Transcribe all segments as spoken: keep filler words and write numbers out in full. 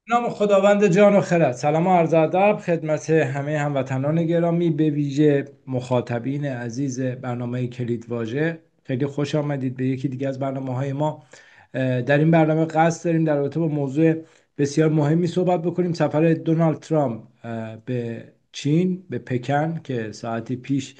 نام خداوند جان و خرد. سلام و عرض ادب خدمت همه هموطنان گرامی، به ویژه مخاطبین عزیز برنامه کلید واژه. خیلی خوش آمدید به یکی دیگه از برنامه های ما. در این برنامه قصد داریم در رابطه با موضوع بسیار مهمی صحبت بکنیم: سفر دونالد ترامپ به چین، به پکن، که ساعتی پیش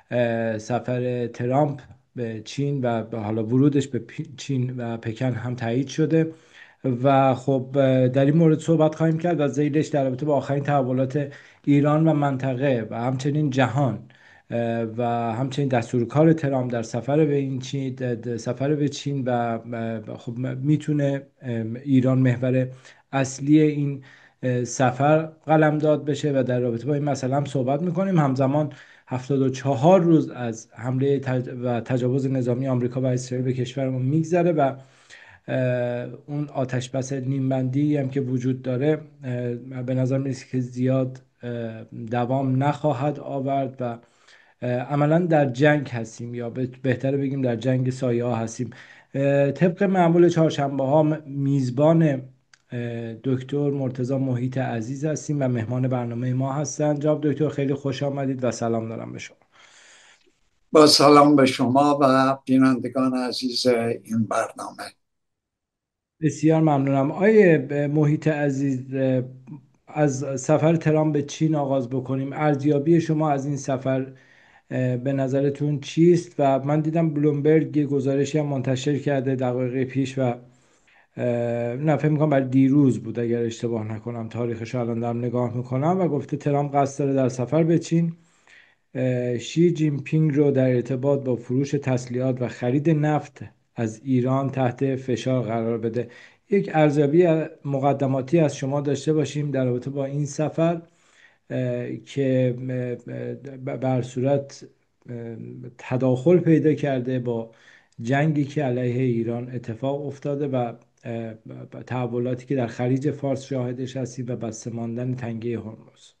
سفر ترامپ به چین و به حالا ورودش به چین و پکن هم تایید شده. و خب در این مورد صحبت خواهیم کرد و ذیلش در رابطه با آخرین تحولات ایران و منطقه و همچنین جهان و همچنین دستور کار ترامپ در سفر به این چین سفر به چین و خب میتونه ایران محور اصلی این سفر قلمداد بشه و در رابطه با این مسئله هم صحبت میکنیم. همزمان هفتاد و چهار روز از حمله تج... و تجاوز نظامی آمریکا و اسرائیل به کشورمون میگذره و اون آتش بس نیمبندی هم که وجود داره به نظر میرسه که زیاد دوام نخواهد آورد و عملا در جنگ هستیم، یا بهتره بگیم در جنگ سایه ها هستیم. طبق معمول چهارشنبه ها میزبان دکتر مرتضی محیط عزیز هستیم و مهمان برنامه ما هستند. جناب دکتر خیلی خوش آمدید و سلام دارم به شما. با سلام به شما و بینندگان عزیز این برنامه. بسیار ممنونم. آیه محیط عزیز، از سفر ترامپ به چین آغاز بکنیم. ارزیابی شما از این سفر به نظرتون چیست؟ و من دیدم بلومبرگ یه گزارشی هم منتشر کرده دقایق پیش و نه، فکر میکنم برای دیروز بود اگر اشتباه نکنم، تاریخش رو الان دارم نگاه میکنم، و گفته ترامپ قصد داره در سفر به چین شی جین پینگ رو در ارتباط با فروش تسلیحات و خرید نفت از ایران تحت فشار قرار بده. یک ارزیابی مقدماتی از شما داشته باشیم در رابطه با این سفر که بر صورت تداخل پیدا کرده با جنگی که علیه ایران اتفاق افتاده و تحولاتی که در خلیج فارس شاهدش هستیم و بسته ماندن تنگه هرمز.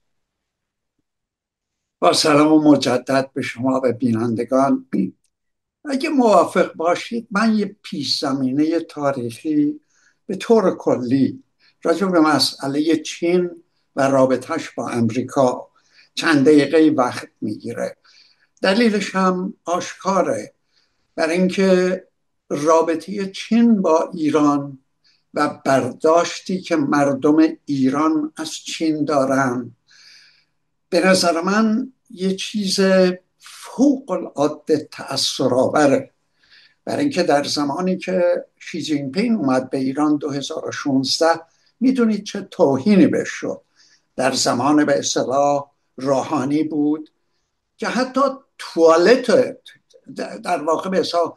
با سلام و مجدد به شما و بینندگان. اگه موافق باشید من یه پیش زمینه تاریخی به طور کلی راجع به مسئله چین و رابطش با امریکا چند دقیقه وقت میگیره. دلیلش هم آشکاره، برای اینکه رابطه چین با ایران و برداشتی که مردم ایران از چین دارن به نظر من یه چیز فوق العاده تأثرآوره. برای اینکه در زمانی که شی جین پینگ اومد به ایران دو هزار و شانزده، میدونید چه توهینی بهش شد. در زمان به اصطلاح روحانی بود که حتی توالت در واقع به اصطلاح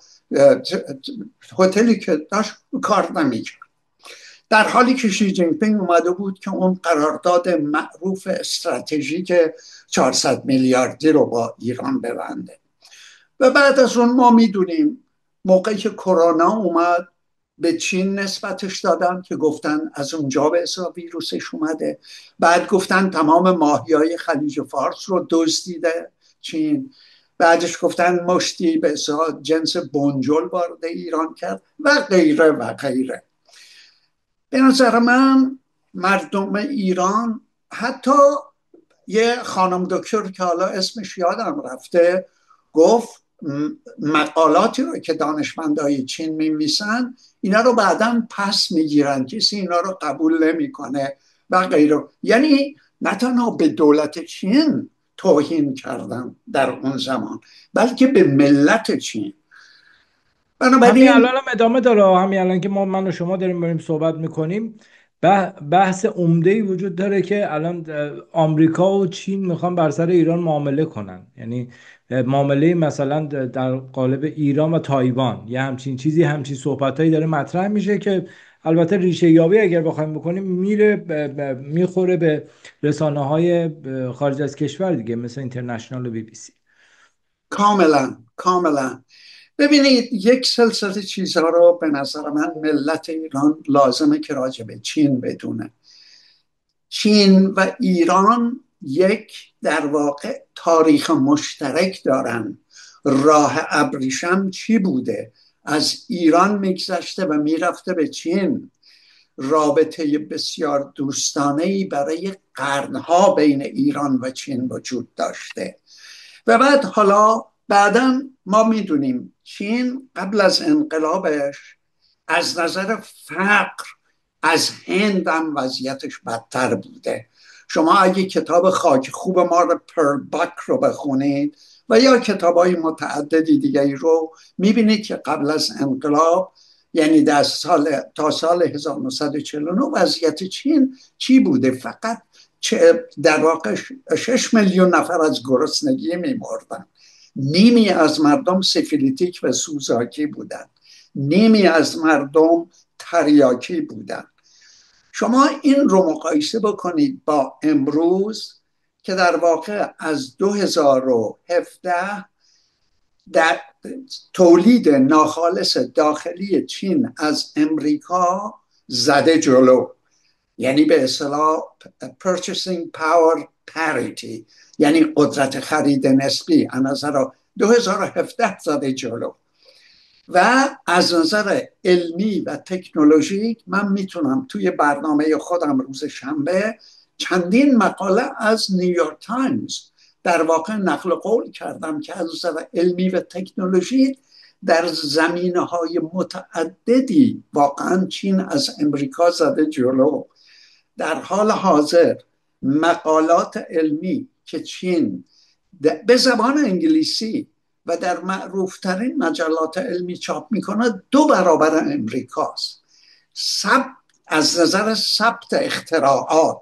هتلی که داشت کار نمیکرد، در حالی که شی جین پینگ اومده بود که اون قرارداد معروف استراتژیک چهارصد میلیاردی رو با ایران ببنده. و بعد از اون ما میدونیم موقعی که کرونا اومد به چین نسبتش دادن که گفتن از اونجا به حساب ویروسش اومده. بعد گفتن تمام ماهیای خلیج فارس رو دزدیده چین. بعدش گفتن مشتی به حساب جنس بنجل وارد ایران کرد و غیره و غیره. به نظر من مردم ایران، حتی یه خانم دکتر که حالا اسمش یادم رفته، گفت مقالاتی رو که دانشمندای چین میمیسن اینا رو بعدا پس میگیرن، کسی اینا رو قبول نمیکنه و غیره. یعنی نه تنها به دولت چین توهین کردن در اون زمان، بلکه به ملت چین. همین الان بنابراین هم ادامه داره. همین الان که ما من و شما داریم بریم صحبت میکنیم، بحث عمده ای وجود داره که الان آمریکا و چین میخوان بر سر ایران معامله کنن. یعنی معامله مثلا در قالب ایران و تایوان، یه همچین چیزی، همچین صحبتایی داره مطرح میشه که البته ریشه یابی اگر بخوایم بکنیم میره میخوره به رسانه های خارج از کشور دیگه، مثل اینترنشنال و بی بی سی. کاملا کاملا ببینید، یک سلسله چیزها رو به نظر من ملت ایران لازمه که راجع به چین بدونه. چین و ایران یک در واقع تاریخ مشترک دارن. راه ابریشم چی بوده؟ از ایران میگذشته و میرفته به چین. رابطه بسیار دوستانه‌ای برای قرنها بین ایران و چین وجود داشته. و بعد حالا بعدا ما میدونیم چین قبل از انقلابش از نظر فقر از هند هم وضعیتش بدتر بوده. شما اگه کتاب خاک خوب ما رو پرل باک رو بخونید و یا کتاب های متعددی دیگری رو میبینید که قبل از انقلاب، یعنی در سال تا سال هزار و نهصد و چهل و نه وضعیت چین چی بوده؟ فقط در واقع شش میلیون نفر از گرسنگی میمردن. نیمی از مردم سیفیلیتیک و سوزاکی بودن، نیمی از مردم تریاکی بودن. شما این رو مقایسه بکنید با امروز که در واقع از دو هزار و هفده در تولید ناخالص داخلی چین از امریکا زده جلو، یعنی به اصطلاح purchasing power parity، یعنی قدرت خرید نسبی از نظر دو هزار و هفده زده جلو. و از نظر علمی و تکنولوژیک من میتونم توی برنامه خودم روز شنبه چندین مقاله از نیویورک تایمز در واقع نقل قول کردم که از نظر علمی و تکنولوژی در زمینه‌های متعددی واقعا چین از امریکا زده جلو. در حال حاضر مقالات علمی که چین به زبان انگلیسی و در معروفترین مجلات علمی چاپ میکنه دو برابر امریکاست. ثبت از نظر ثبت اختراعات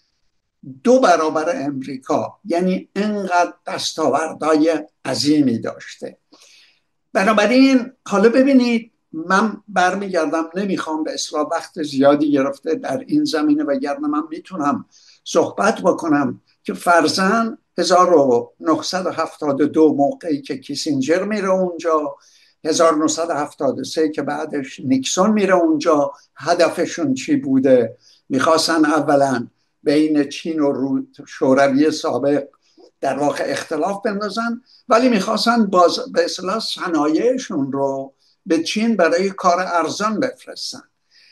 دو برابر امریکا، یعنی انقدر دستاوردهای عظیمی داشته. بنابراین حالا ببینید، من برمیگردم، نمیخوام به اصلاح وقت زیادی گرفته در این زمینه، وگرنه من میتونم صحبت بکنم که فرضاً هزار و نهصد و هفتاد و دو موقعی که کیسینجر میره اونجا، هزار و نهصد و هفتاد و سه که بعدش نیکسون میره اونجا، هدفشون چی بوده؟ میخواستن اولا بین چین و شوروی سابق در واقع اختلاف بندازن، ولی میخواستن باز به اصطلاح صنایعشون رو به چین برای کار ارزان بفرستن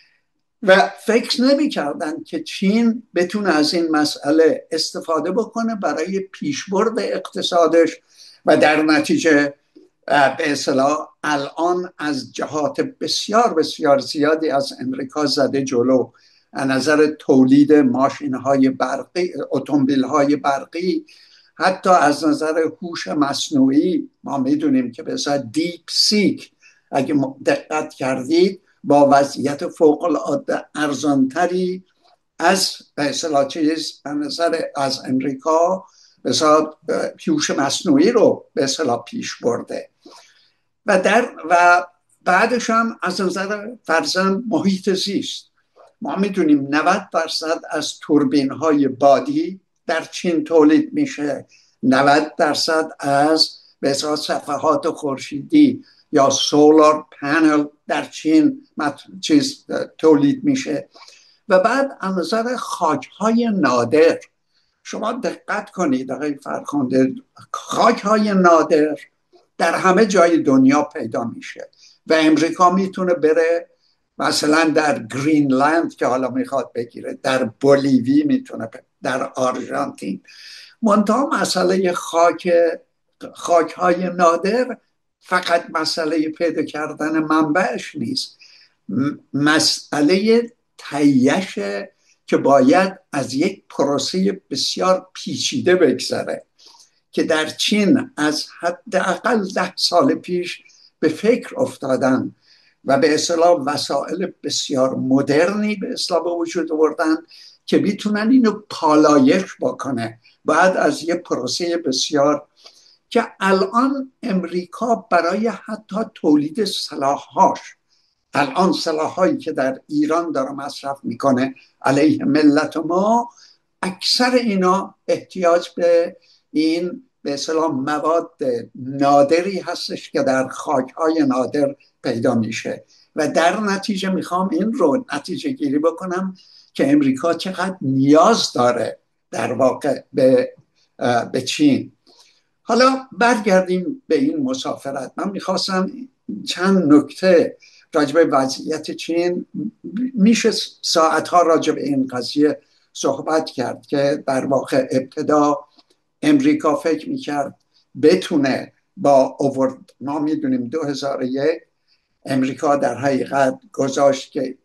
و فکر نمی کردن که چین بتونه از این مسئله استفاده بکنه برای پیشبرد اقتصادش و در نتیجه به اصطلاح الان از جهات بسیار بسیار زیادی از امریکا زده جلو. از نظر تولید ماشین‌های برقی، اتومبیل‌های برقی، حتی از نظر هوش مصنوعی ما میدونیم که به اصطلاح دیپ سیک اگه دقت کردید با وضعیت فوق العاده ارزانتری از به اصطلاح چیز از نظر از امریکا به اصطلاح هوش مصنوعی رو به اصطلاح پیش برده و در و بعدش هم از نظر فرضاً محیط زیست. ما میدونیم نود درصد از توربین های بادی در چین تولید میشه، نود درصد از به اصطلاح صفحات خورشیدی یا سولار پنل در چین چیز تولید میشه. و بعد از نظر خاک های نادر، شما دقت کنید آقای فرخنده، خاک های نادر در همه جای دنیا پیدا میشه و امریکا میتونه بره مثلا در گرینلند که حالا میخواد بگیره، در بولیوی میتونه، در آرژانتین. منتها مسئله خاک خاک های نادر فقط مسئله پیدا کردن منبعش نیست، مسئله تهیه‌شه که باید از یک پروسه بسیار پیچیده بگذره که در چین از حداقل ده سال پیش به فکر افتادن و به اصطلاح وسایل بسیار مدرنی به اصطلاح به وجود آوردن که بیتونن اینو پالایش بکنه. بعد از یه پروسه بسیار که الان امریکا برای حتی تولید سلاح‌هاش، الان سلاح‌هایی که در ایران داره مصرف میکنه علیه ملت ما، اکثر اینا احتیاج به این به اصطلاح مواد نادری هستش که در خاک‌های نادر پیدا میشه و در نتیجه میخوام این رو نتیجه گیری بکنم که امریکا چقدر نیاز داره در واقع به به چین. حالا برگردیم به این مسافرت. من میخواستم چند نکته راجب وضعیت چین میشه ساعتها راجب این قضیه صحبت کرد که در واقع ابتدا امریکا فکر میکرد بتونه با اوورد، ما میدونیم دو هزار و یک امریکا در حقیقت گذاشت که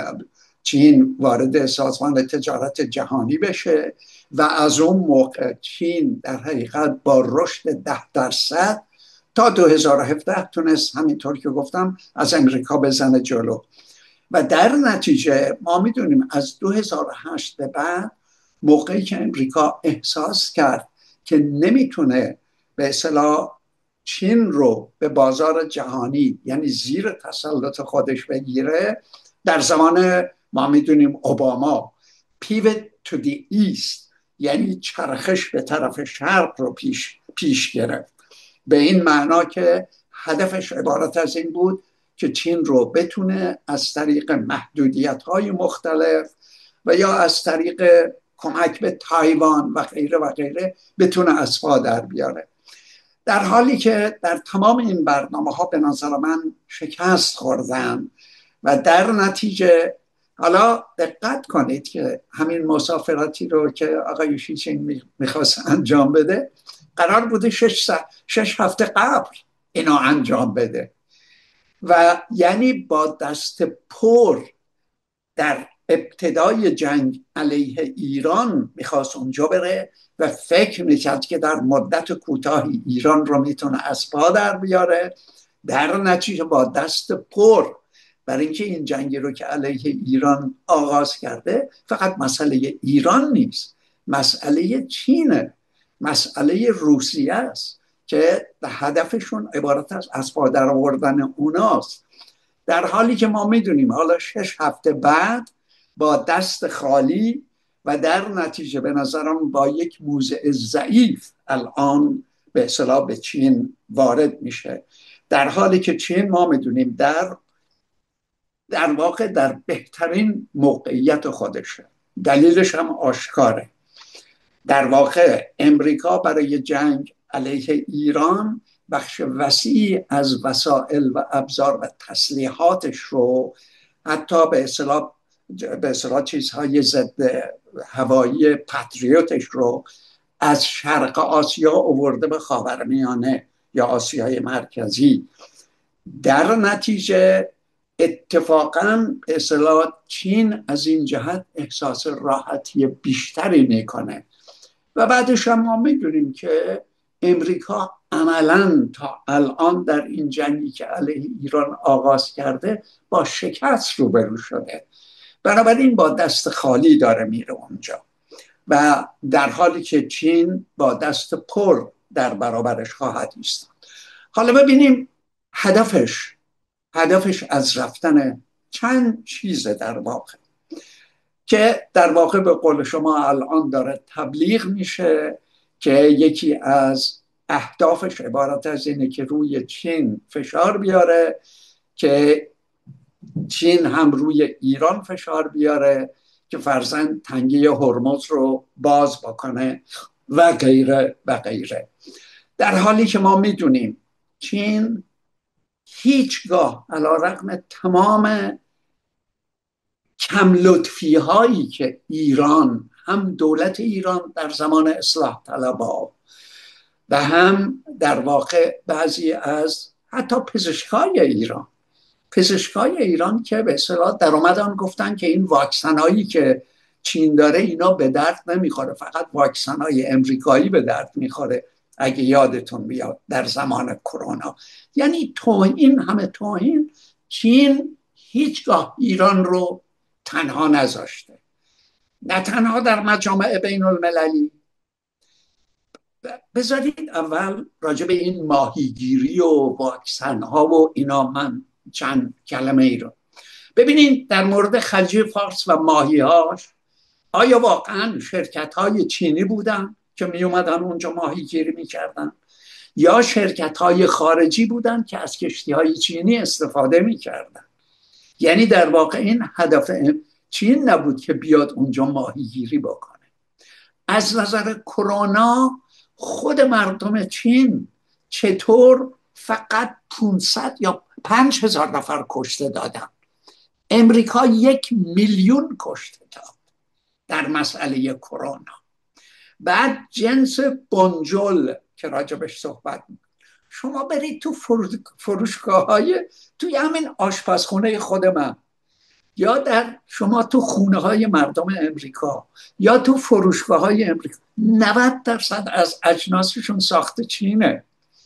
چین وارد سازمان تجارت جهانی بشه و از اون موقع چین در حقیقت با رشد ده درصد تا دو هزار و هفده تونست همینطور که گفتم از امریکا بزنه جلو. و در نتیجه ما میدونیم از دو هزار و هشت به بعد موقعی که امریکا احساس کرد که نمیتونه به اصطلاح چین رو به بازار جهانی یعنی زیر تسلط خودش بگیره، در زمان ما میدونیم اوباما پیوت تو دی ایست یعنی چرخش به طرف شرق رو پیش, پیش گرفت، به این معنا که هدفش عبارت از این بود که چین رو بتونه از طریق محدودیت‌های مختلف و یا از طریق کمک به تایوان و غیره و غیره بتونه از پا در بیاره. در حالی که در تمام این برنامه‌ها به نظر من شکست خوردن و در نتیجه حالا دقت کنید که همین مسافرتی رو که آقای شی جین میخواست انجام بده قرار بوده شش, شش هفته قبل اینو انجام بده و یعنی با دست پر در ابتدای جنگ علیه ایران میخواست اونجا بره و فکر میکرد که در مدت کوتاهی ایران رو میتونه از پا در بیاره. در نتیجه با دست پر، برای اینکه این جنگی رو که علیه ایران آغاز کرده فقط مسئله ایران نیست، مسئله چینه، مسئله روسیه است که هدفشون عبارت از از پا در آوردن اوناست. در حالی که ما میدونیم حالا شش هفته بعد با دست خالی و در نتیجه به نظرم با یک موضع ضعیف الان به اصطلاح به چین وارد میشه، در حالی که چین ما میدونیم در در واقع در بهترین موقعیت خودشه. دلیلش هم آشکاره. در واقع امریکا برای جنگ علیه ایران بخش وسیعی از وسایل و ابزار و تسلیحاتش رو، حتی به اصطلاح به اصطلاح چیزهای ضد هوایی پاتریوتش رو از شرق آسیا آورده به خاورمیانه یا آسیای مرکزی. در نتیجه اتفاقا به اصطلاح چین از این جهت احساس راحتی بیشتری میکنه و بعدش هم ما میدونیم که امریکا عملا تا الان در این جنگی که علیه ایران آغاز کرده با شکست روبرو شده، بنابراین با دست خالی داره میره اونجا و در حالی که چین با دست پر در برابرش خواهد ایستاد. حالا ببینیم هدفش هدفش از رفتن چند چیزه در واقع که در واقع به قول شما الان داره تبلیغ میشه که یکی از اهدافش عبارت از اینه که روی چین فشار بیاره، که چین هم روی ایران فشار بیاره که فرضاً تنگه هرمز رو باز بکنه و غیره و غیره. در حالی که ما میدونیم چین هیچگاه علی رغم تمام کم لطفی هایی که ایران، هم دولت ایران در زمان اصلاح طلبها و هم در واقع بعضی از حتی پزشکای ایران پزشکای ایران که به اصطلاح در اومدن گفتن که این واکسن هایی که چین داره اینا به درد نمیخوره، فقط واکسن های امریکایی به درد میخوره. اگه یادتون بیاد در زمان کرونا، یعنی توهین، همه توهین. چین هیچگاه ایران رو تنها نذاشته، نه تنها در مجامع بین المللی. بذارید اول راجع به این ماهیگیری و واکسن ها و اینا من چند کلمه ای رو ببینید. در مورد خلیج فارس و ماهی هاش، آیا واقعا شرکت های چینی بودن که می اومدن اونجا ماهیگیری می کردن، یا شرکت های خارجی بودن که از کشتی های چینی استفاده می کردن؟ یعنی در واقع این هدف چین نبود که بیاد اونجا ماهیگیری بکنه. از نظر کرونا خود مردم چین چطور فقط پانصد یا پنج هزار نفر کشته دادن. امریکا یک میلیون کشته داد در مسئله کرونا. بعد جنس بنجل که راجبش صحبت میکنم، شما برید تو فروشگاه های توی همین آشپزخونه خود من، یا در شما تو خونه های مردم امریکا، یا تو فروشگاه های امریکا، نود درصد از اجناسشون ساخته چینه.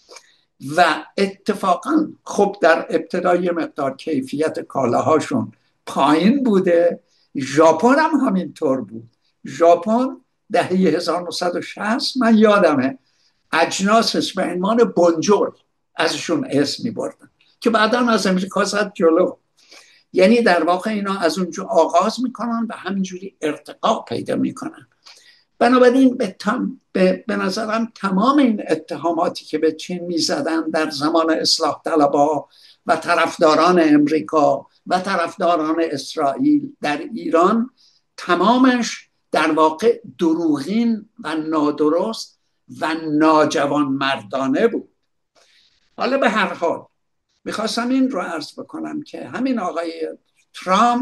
و اتفاقا خب در ابتدای مقدار کیفیت کالاهاشون پایین بوده. ژاپن هم همینطور بود. ژاپن دهه هزار و نهصد و شصت من یادمه اجناس اسم عنوان بنجل ازشون اسم می بردن که بعدا از امریکا زد جلو. یعنی در واقع اینا از اونجا آغاز میکنن و همینجوری ارتقا پیدا میکنن. بنابراین به, تم به, به نظرم تمام این اتهاماتی که به چین میزدن در زمان اصلاح طلبها و طرفداران امریکا و طرفداران اسرائیل در ایران، تمامش در واقع دروغین و نادرست و ناجوانمردانه بود. حالا به هر حال میخواستم این رو عرض بکنم که همین آقای ترامپ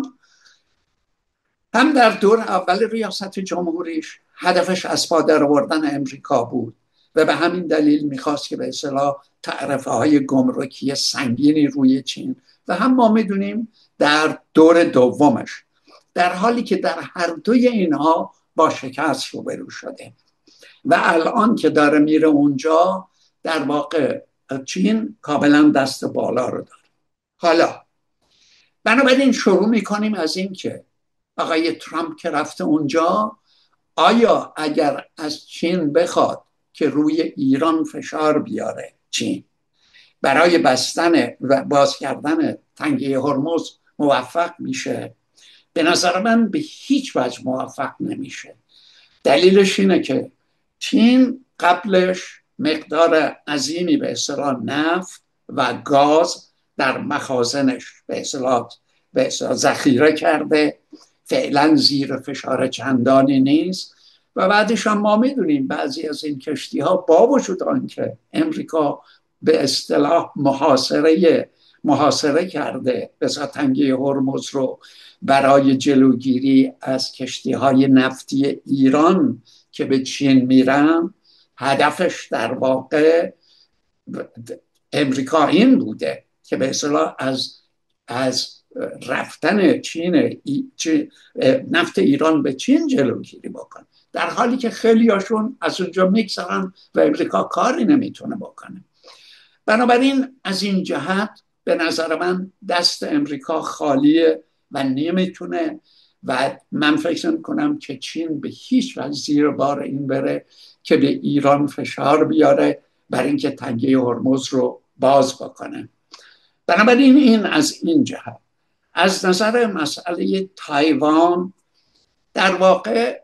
هم در دور اول ریاست جمهوریش هدفش از پا در آوردن امریکا بود و به همین دلیل میخواست که به اصطلاح تعرفه های گمرکی سنگینی روی چین، و هم ما میدونیم در دور دومش، در حالی که در هر دوی اینها با شکست روبرو شده و الان که داره میره اونجا در واقع چین کاملا دست بالا رو داره. حالا بنابراین شروع میکنیم از این که آقای ترامپ که رفته اونجا، آیا اگر از چین بخواد که روی ایران فشار بیاره چین برای بستن و باز کردن تنگه هرمز موفق میشه؟ به نظر من به هیچ وجه موفق نمیشه. دلیلش اینه که چین قبلش مقدار عظیمی به اصطلاح نفت و گاز در مخازنش به اصطلاح به اصطلاح ذخیره کرده، فعلا زیر فشار چندانی نیست. و بعدش هم ما میدونیم بعضی از این کشتی ها با وجود آنکه امریکا به اصطلاح محاصره محاصره کرده بسا تنگه هرمز رو برای جلوگیری از کشتی های نفتی ایران که به چین میرن، هدفش در واقع امریکا این بوده که به اصطلاح از از رفتن چین نفت ایران به چین جلوگیری بکنه، در حالی که خیلی هاشون از اونجا میگذرن و امریکا کاری نمیتونه بکنه. بنابراین از این جهت به نظر من دست امریکا خالیه و نمیتونه، و من فکر میکنم که چین به هیچ وجه زیر بار این بره که به ایران فشار بیاره برای اینکه تنگه هرمز رو باز بکنه. بنابراین این از این جهت. از نظر مسئله تایوان، در واقع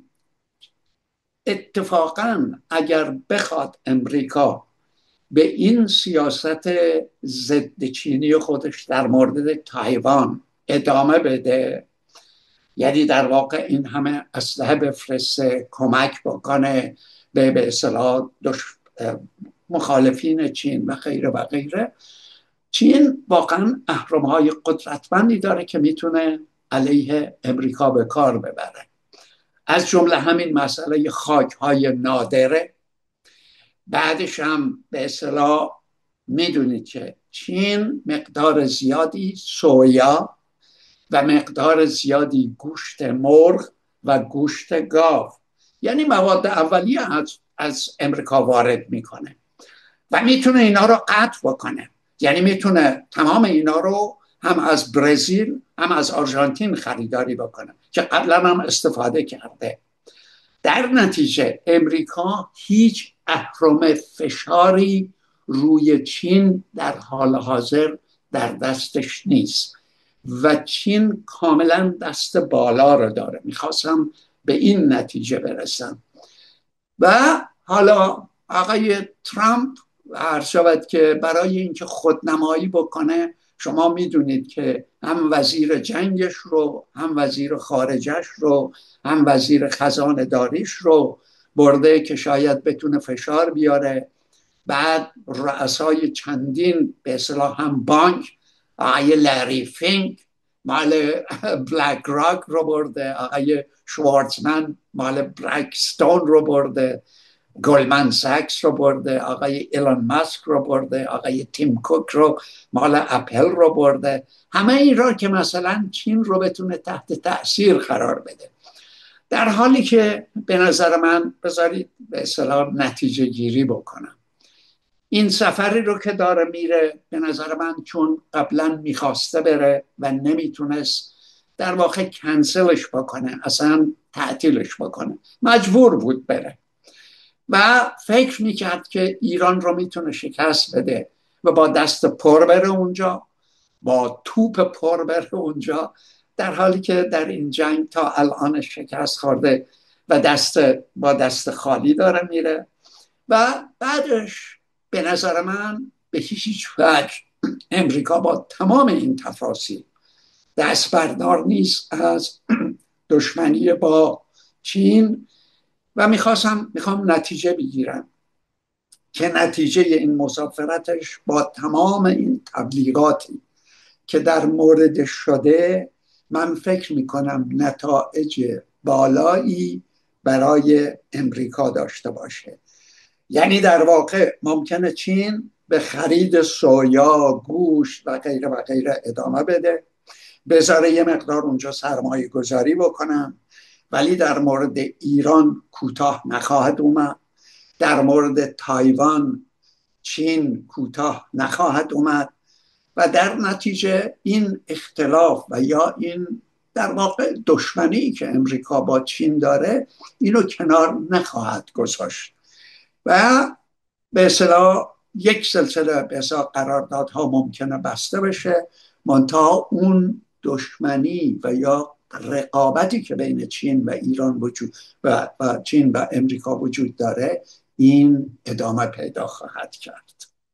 اتفاقا اگر بخواد امریکا به این سیاست ضد چینی خودش در مورد تایوان ادامه بده، یعنی در واقع این همه اسلحه بفرسته، کمک بکنه به به اصطلاح مخالفین چین و غیره و غیره، چین واقعا اهرم‌های قدرتمندی داره که میتونه علیه امریکا به کار ببره. از جمله همین مسئله خاک‌های نادره. بعدش هم به اصطلاح میدونید که چین مقدار زیادی سویا و مقدار زیادی گوشت مرغ و گوشت گاو، یعنی مواد اولیه از, از امریکا وارد میکنه و میتونه اینا رو قطع بکنه. یعنی میتونه تمام اینا رو هم از برزیل هم از آرژانتین خریداری بکنه که قبلا هم استفاده کرده. در نتیجه امریکا هیچ اهرم فشاری روی چین در حال حاضر در دستش نیست و چین کاملا دست بالا رو داره. میخواستم به این نتیجه برسم. و حالا آقای ترامپ عرض شود که برای اینکه خودنمایی بکنه، شما میدونید که هم وزیر جنگش رو، هم وزیر خارجش رو، هم وزیر خزانه داریش رو برده که شاید بتونه فشار بیاره بعد رؤسای چندین به اصطلاح هم بانک، آقای لری فینک مال بلک راک رو برده، آقای شوارتزمن مال برکستون رو برده، گلمن ساکس رو برده، آقای ایلان ماسک رو برده، آقای تیم کوک رو مال اپل رو برده. همه این را که مثلا چین رو بتونه تحت تاثیر قرار بده، در حالی که به نظر من، بذارید به اصطلاح نتیجه گیری بکنم، این سفری رو که داره میره، به نظر من چون قبلا میخواسته بره و نمیتونست، در واقع کنسلش بکنه، اصلا تعطیلش بکنه، مجبور بود بره و فکر میکرد که ایران رو میتونه شکست بده و با دست پر بره اونجا، با توپ پر بره اونجا، در حالی که در این جنگ تا الان شکست خورده و دست با دست خالی داره میره. و بعدش به نظر من به هیچ وجه امریکا با تمام این تفاصیل دست بردار نیست از دشمنی با چین و میخواستم میخوام نتیجه بگیرم که نتیجه این مسافرتش با تمام این تبلیغاتی که در مورد شده، من فکر میکنم نتایج بالایی برای امریکا داشته باشه. یعنی در واقع ممکنه چین به خرید سویا، گوشت و غیره و غیره ادامه بده، بذاره یه مقدار اونجا سرمایه گذاری بکنم، ولی در مورد ایران کوتاه نخواهد اومد، در مورد تایوان چین کوتاه نخواهد اومد و در نتیجه این اختلاف و یا این در واقع دشمنی که امریکا با چین داره، اینو کنار نخواهد گذاشت و به اصطلاح یک سلسله به اصطلاح قراردادها ممکنه بسته بشه، منتها اون دشمنی و یا رقابتی که بین چین و ایران وجود و, و چین و امریکا وجود داره، این ادامه پیدا خواهد کرد.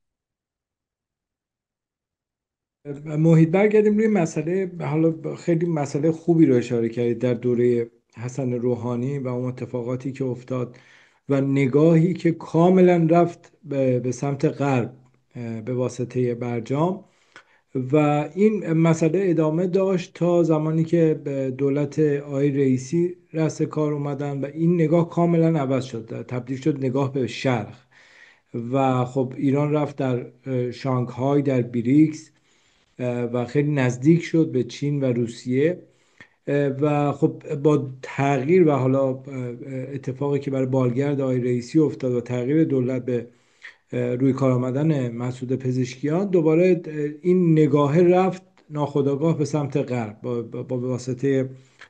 محیط برگردیم روی مسئله. حالا خیلی مسئله خوبی رو اشاره کردید در دوره حسن روحانی و اون اتفاقاتی که افتاد و نگاهی که کاملا رفت به, به سمت غرب به واسطه برجام و این مسئله ادامه داشت تا زمانی که به دولت آقای رئیسی رأس کار اومدن و این نگاه کاملا عوض شد، تبدیل شد نگاه به شرق و خب ایران رفت در شانگهای، در بریکس و خیلی نزدیک شد به چین و روسیه و خب با تغییر و حالا اتفاقی که برای بالگرد آقای رئیسی افتاد و تغییر دولت به روی کار آمدن مسعود پزشکیان، دوباره این نگاه رفت ناخودآگاه به سمت غرب با, با واسطه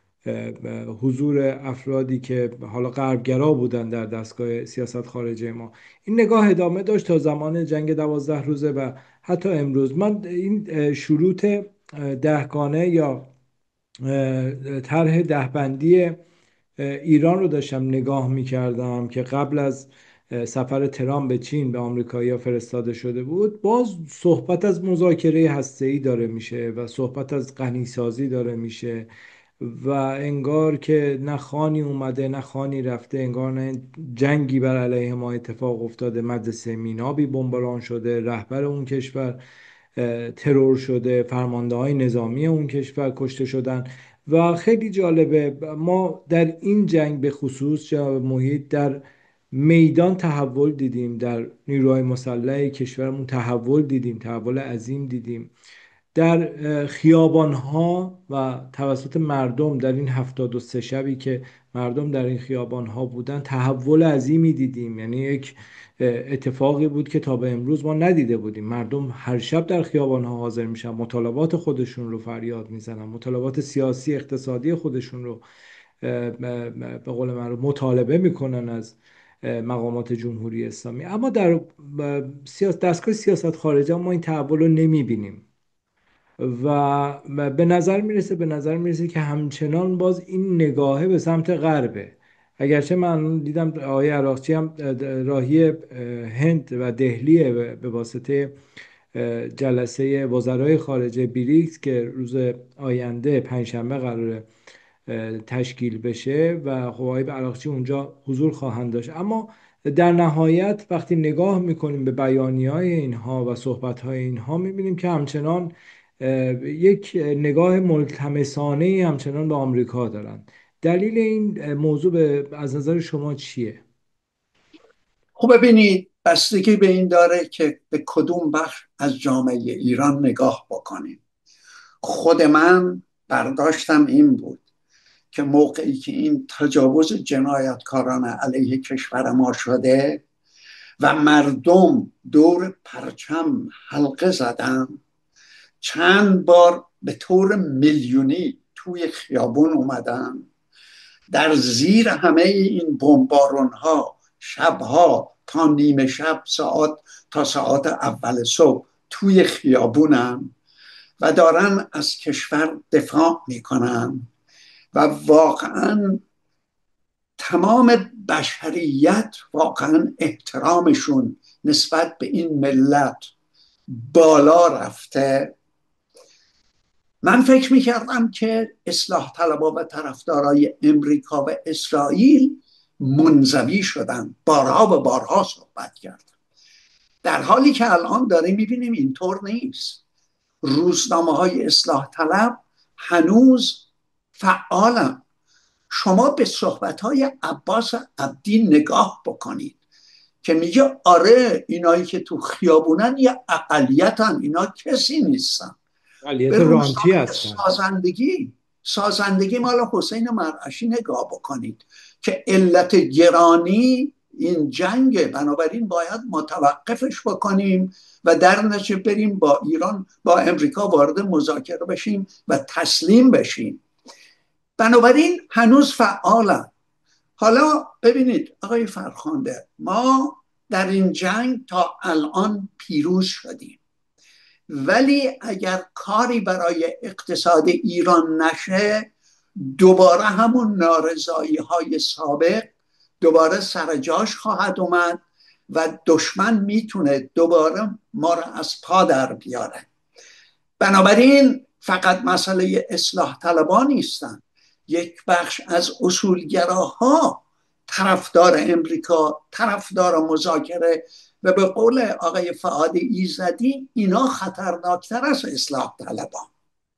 حضور افرادی که حالا غربگرا بودن در دستگاه سیاست خارجه ما. این نگاه ادامه داشت تا زمان جنگ دوازده روزه و حتی امروز. من این شروط دهگانه یا طرح دهبندی ایران رو داشتم نگاه می کردم که قبل از سفر ترامپ به چین به آمریکایی‌ها فرستاده شده بود. باز صحبت از مذاکره هسته‌ای داره میشه و صحبت از غنیسازی داره میشه و انگار که نه خانی اومده نه خانی رفته، انگار نه جنگی بر علیه ما اتفاق افتاده، مدرسه مینابی بمباران شده، رهبر اون کشور ترور شده، فرمانده های نظامی اون کشور کشته شدن و خیلی جالبه ما در این جنگ به خصوص جناب محیط در میدان تحول دیدیم، در نیروهای مسلح کشورمون تحول دیدیم، تحول عظیم دیدیم در خیابانها و توسط مردم. در این هفتاد و سه شبی که مردم در این خیابانها بودن تحول عظیمی دیدیم، یعنی یک اتفاقی بود که تا به امروز ما ندیده بودیم. مردم هر شب در خیابانها حاضر میشن، مطالبات خودشون رو فریاد میزنن، مطالبات سیاسی اقتصادی خودشون رو به قول من رو مطالبه میکنن از مقامات جمهوری اسلامی. اما در سیاست دستگاه سیاست خارجه ما این تحول رو نمیبینیم و به نظر میرسه به نظر میرسه که همچنان باز این نگاهه به سمت غربه. اگرچه من دیدم آقای عراقچی هم راهی هند و دهلی به واسطه جلسه وزرای خارجه بریکس که روز آینده پنجشنبه قراره تشکیل بشه و خب آقای عراقچی اونجا حضور خواهند داشت. اما در نهایت وقتی نگاه میکنیم به بیانیه های اینها و صحبت های اینها میبینیم که همچنان یک نگاه ملتمسانه همچنان به آمریکا دارن. دلیل این موضوع به از نظر شما چیه؟ خب ببینید، بستگی به این داره که به کدوم بخش از جامعه ایران نگاه بکنیم. خود من برداشتم این بود که موقعی که این تجاوز جنایتکارانه علیه کشور ما شده و مردم دور پرچم حلقه زدن، چند بار به طور میلیونی توی خیابون اومدن، در زیر همه این بمبارون ها شبها تا نیمه شب، ساعت تا ساعت اول صبح توی خیابونن و دارن از کشور دفاع میکنن و واقعا تمام بشریت واقعا احترامشون نسبت به این ملت بالا رفته. من فکر میکردم که اصلاح طلبها و طرفدارای امریکا و اسرائیل منزوی شدن، بارها و بارها صحبت کردم، در حالی که الان داریم میبینیم اینطور نیست. روزنامه های اصلاح طلب هنوز فعالن. شما به صحبت های عباس عبدی نگاه بکنید که میگه آره اینایی که تو خیابونن یه اقلیتن، اینا کسی نیستن. علیت به رانتی روزنامه هستن. سازندگی سازندگی مال حسین مرعشی نگاه بکنید که علت گرانی این جنگه، بنابراین باید متوقفش بکنیم و در نتیجه بریم با ایران با امریکا وارد مذاکره بشیم و تسلیم بشیم. بنابراین هنوز فعالن. حالا ببینید آقای فرخنده، ما در این جنگ تا الان پیروز شدیم، ولی اگر کاری برای اقتصاد ایران نشه، دوباره همون نارضایی های سابق دوباره سر جاش خواهد اومد و دشمن میتونه دوباره ما را از پا در بیاره. بنابراین فقط مسئله اصلاح طلبان نیستن، یک بخش از اصولگراها طرفدار امریکا، طرفدار مذاکره و به قول آقای فعاد ایزدی اینا خطرناکتر از اصلاح طلبان.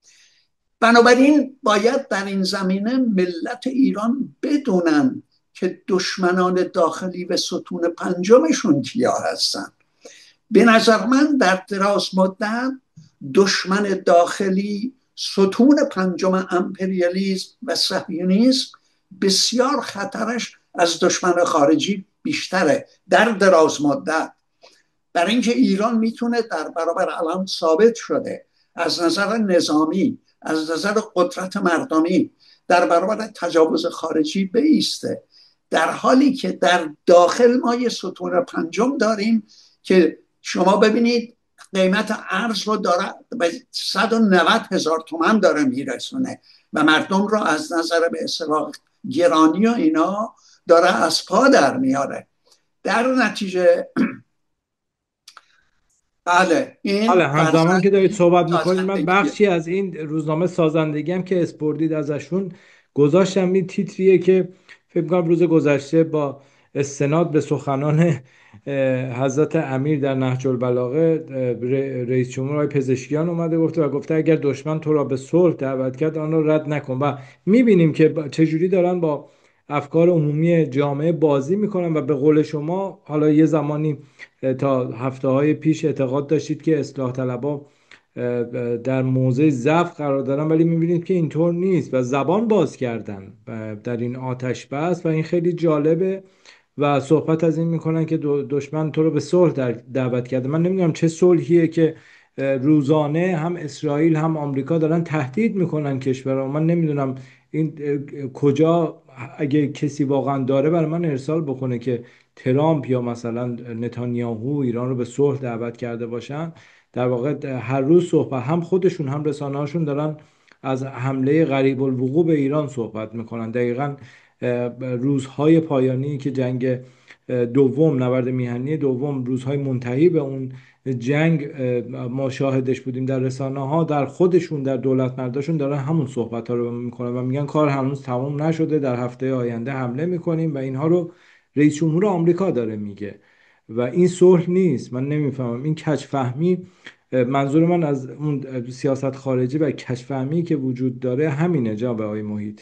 بنابراین باید در این زمینه ملت ایران بدونن که دشمنان داخلی و ستون پنجمشون کیا هستن. به نظر من در دراز مدت دشمن داخلی، ستون پنجم امپریالیسم و صهیونیسم، بسیار خطرش از دشمن خارجی بیشتره در دراز مدت. برای اینکه ایران میتونه در برابر الان ثابت شده از نظر نظامی، از نظر قدرت مردمی در برابر تجاوز خارجی بایسته، در حالی که در داخل ما یه ستون پنجم داریم که شما ببینید قیمت ارز رو داره به صد و نود هزار تومان داره میرسونه و مردم رو از نظر به اصطلاح گرانی و اینا داره از پا در میاره. در نتیجه بله این حالا همزمان که دارید فرزند صحبت میکنید من سازندگی. بخشی از این روزنامه سازندگی هم که اسپوردید ازشون گذاشتم. این تیتریه که فکر کنم روز گذشته با استناد به سخنان حضرت امیر در نهج البلاغه رئیس جمهور آقای پزشکیان اومده گفته و گفته اگر دشمن تو را به صلح دعوت کرد آن را رد نکن. و میبینیم که چجوری دارن با افکار عمومی جامعه بازی میکنن و به قول شما حالا یه زمانی تا هفته های پیش اعتقاد داشتید که اصلاح طلبها در موضع ضعف قرار دارن، ولی میبینید که اینطور نیست و زبان باز کردن در این آتش بس و این خیلی جالبه و صحبت از این میکنن که دشمن تو رو به صلح دعوت کرده. من نمیدونم چه صلحیه که روزانه هم اسرائیل هم آمریکا دارن تهدید میکنن کشورها. من نمیدونم این کجا، اگه کسی واقعا داره برای من ارسال بکنه که ترامپ یا مثلا نتانیاهو ایران رو به صلح دعوت کرده باشن. در واقع هر روز صحبت هم خودشون هم رسانه هاشون دارن از حمله قریب الوقوع به ایران صحبت میکنن. دقیقاً روزهای پایانی که جنگ دوم، نبرد میهنی دوم، روزهای منتهی به اون جنگ ما شاهدش بودیم در رسانه ها، در خودشون در دولت مرداشون دارن همون صحبت ها رو میکنن و میگن کار هنوز تمام نشده، در هفته آینده حمله میکنیم و اینها رو رئیس جمهور آمریکا داره میگه و این صلح نیست. من نمیفهمم این کج‌فهمی. منظور من از اون سیاست خارجی و کج‌فهمی که وجود داره همینه جناب آقای محیط.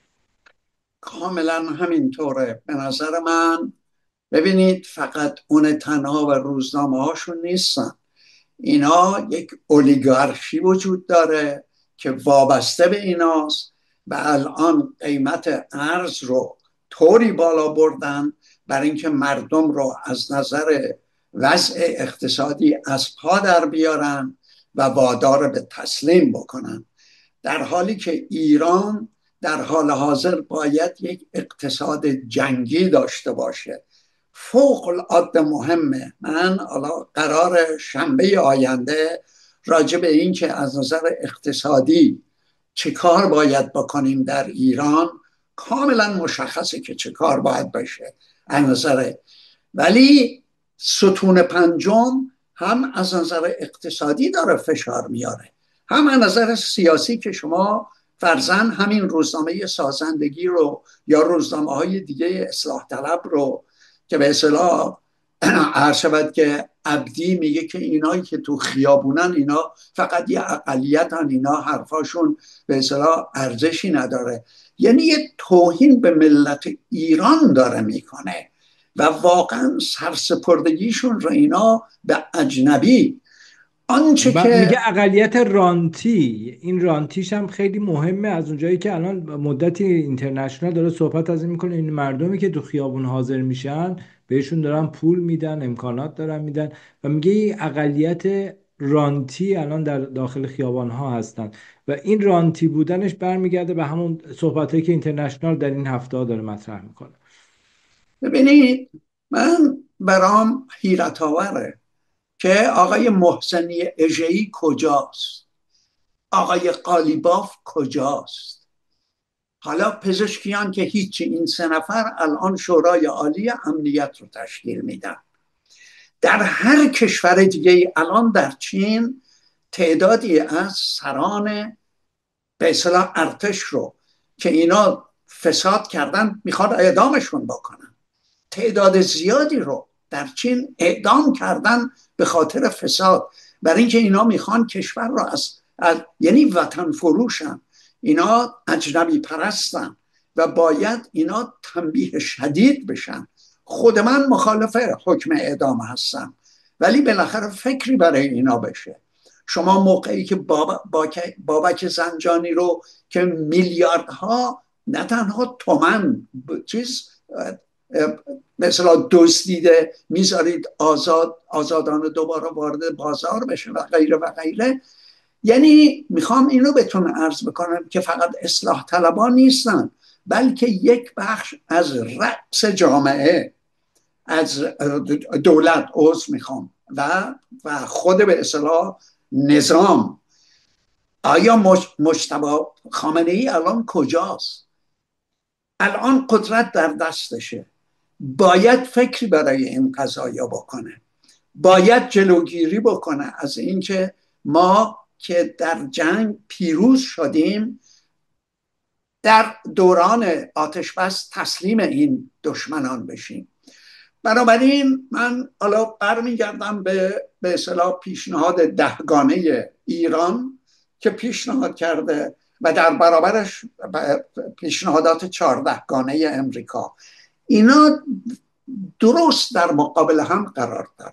کاملا همینطوره به نظر من. ببینید فقط اون تنها و روزنامه هاشون نیستن، اینا یک اولیگارشی وجود داره که وابسته به ایناست و الان قیمت ارز رو طوری بالا بردن برای اینکه مردم رو از نظر وضع اقتصادی از پا در بیارن و وادار به تسلیم بکنن، در حالی که ایران در حال حاضر باید یک اقتصاد جنگی داشته باشه. فوق العاده مهمه. من حالا قرار شنبه آینده راجع به این که از نظر اقتصادی چه کار باید بکنیم در ایران، کاملا مشخصه که چه کار باید بشه از نظر، ولی ستون پنجم هم از نظر اقتصادی داره فشار میاره، هم از نظر سیاسی که شما فرضاً همین روزنامه سازندگی رو یا روزنامه های دیگه اصلاح طلب رو که به اصطلاح عرض شود که عبدی میگه که اینایی که تو خیابونن اینا فقط یه اقلیتن، اینا حرفاشون به اصطلاح ارزشی نداره، یعنی یه توهین به ملت ایران داره میکنه و واقعا سرسپردگیشون رو اینا به اجنبی آنچه ب- که میگه اقلیت رانتی. این رانتیش هم خیلی مهمه. از اونجایی که الان مدتی اینترنشنال داره صحبت از این میکنه این مردمی که تو خیابون حاضر میشن بهشون دارن پول میدن، امکانات دارن میدن و میگه این اقلیت رانتی الان در داخل خیابان ها هستن و این رانتی بودنش برمیگرده به همون صحبتایی که اینترنشنال در این هفته ها داره مطرح میکنه. ببینید من برام حیرت آوره که آقای محسنی اژه‌ای کجاست، آقای قالیباف کجاست، حالا پزشکیان که هیچی، این سه نفر الان شورای عالی امنیت رو تشکیل میدن. در هر کشور دیگه الان در چین تعدادی از سران به اصطلاح ارتش رو که اینا فساد کردن میخواد اعدامشون بکنن، تعداد زیادی رو در چین اعدام کردن به خاطر فساد، برای اینکه اینا میخوان کشور رو از, از یعنی وطن فروشن، اینا اجنبی پرستن و باید اینا تنبیه شدید بشن. خود من مخالف حکم اعدام هستم ولی بالاخره فکری برای اینا بشه. شما موقعی که بابا بابک زنجانی رو که میلیاردها نه تنها تومن چیز مثلا دزدیده میذارید آزاد آزادانه دوباره وارد بازار بشه و غیره و غیره، یعنی میخوام اینو بهتون عرض بکنم که فقط اصلاح طلبان نیستن بلکه یک بخش از رأس جامعه، از دولت عضو میخوام و و خود به اصطلاح نظام. آیا مجتبی خامنه ای الان کجاست؟ الان قدرت در دستشه، باید فکری برای این قضایا بکنه، باید جلوگیری بکنه از اینکه ما که در جنگ پیروز شدیم در دوران آتش بس تسلیم این دشمنان بشیم. بنابراین من حالا برمیگردم به به اصطلاح پیشنهاد دهگانه ایران که پیشنهاد کرده و در برابرش پیشنهادات چهاردهگانه امریکا، اینا درست در مقابل هم قرار دارن.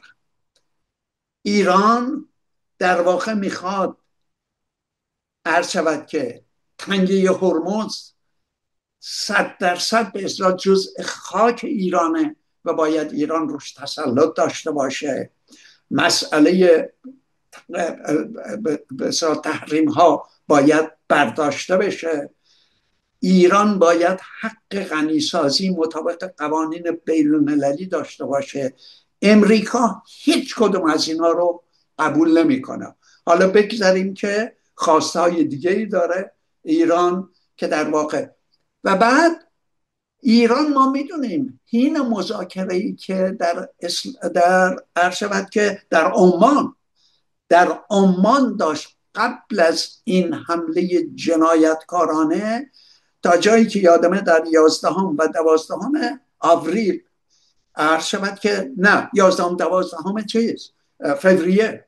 ایران در واقع میخواد عرض شود که تنگه هرمز صد درصد به اصطلاح جزء خاک ایرانه و باید ایران روش تسلط داشته باشه. مسئله به اصطلاح تحریم ها باید برداشته بشه. ایران باید حق غنیسازی مطابق قوانین بین المللی داشته باشه. امریکا هیچ کدوم از اینا رو قبول نمیکنه. حالا بگذاریم که خواستهای دیگه‌ای داره ایران که در واقع و بعد ایران ما میدونیم این مذاکره‌ای که در در عرشبت که در عمان در عمان داشت قبل از این حمله جنایتکارانه، تا جایی که یادمه در یازدهم و دوازدهم آوریل عرض شود که نه، یازدهم دوازدهم چیز فوریه.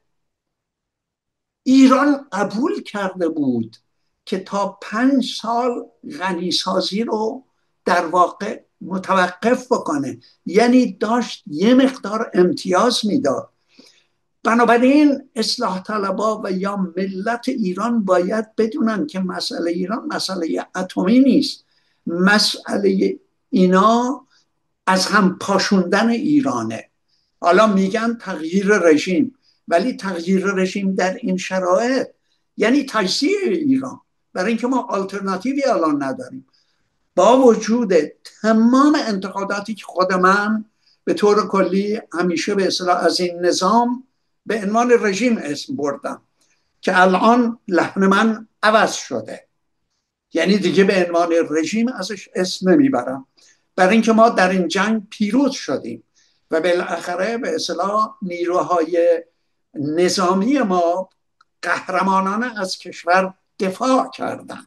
ایران قبول کرده بود که تا پنج سال غنیسازی رو در واقع متوقف بکنه، یعنی داشت یه مقدار امتیاز میداد. بنابراین اصلاح طلبها و یا ملت ایران باید بدونن که مسئله ایران مسئله اتمی نیست، مسئله اینا از هم پاشوندن ایرانه. حالا میگن تغییر رژیم، ولی تغییر رژیم در این شرایط یعنی تجزیه ایران، برای اینکه ما آلترناتیوی الان نداریم. با وجود تمام انتقاداتی که خود من به طور کلی همیشه به اصطلاح از این نظام به عنوان رژیم اسم بردم که الان لحن من عوض شده، یعنی دیگه به عنوان رژیم ازش اسم نمیبرم، برای اینکه ما در این جنگ پیروز شدیم و بالاخره به اصطلاح نیروهای نظامی ما قهرمانانه از کشور دفاع کردن.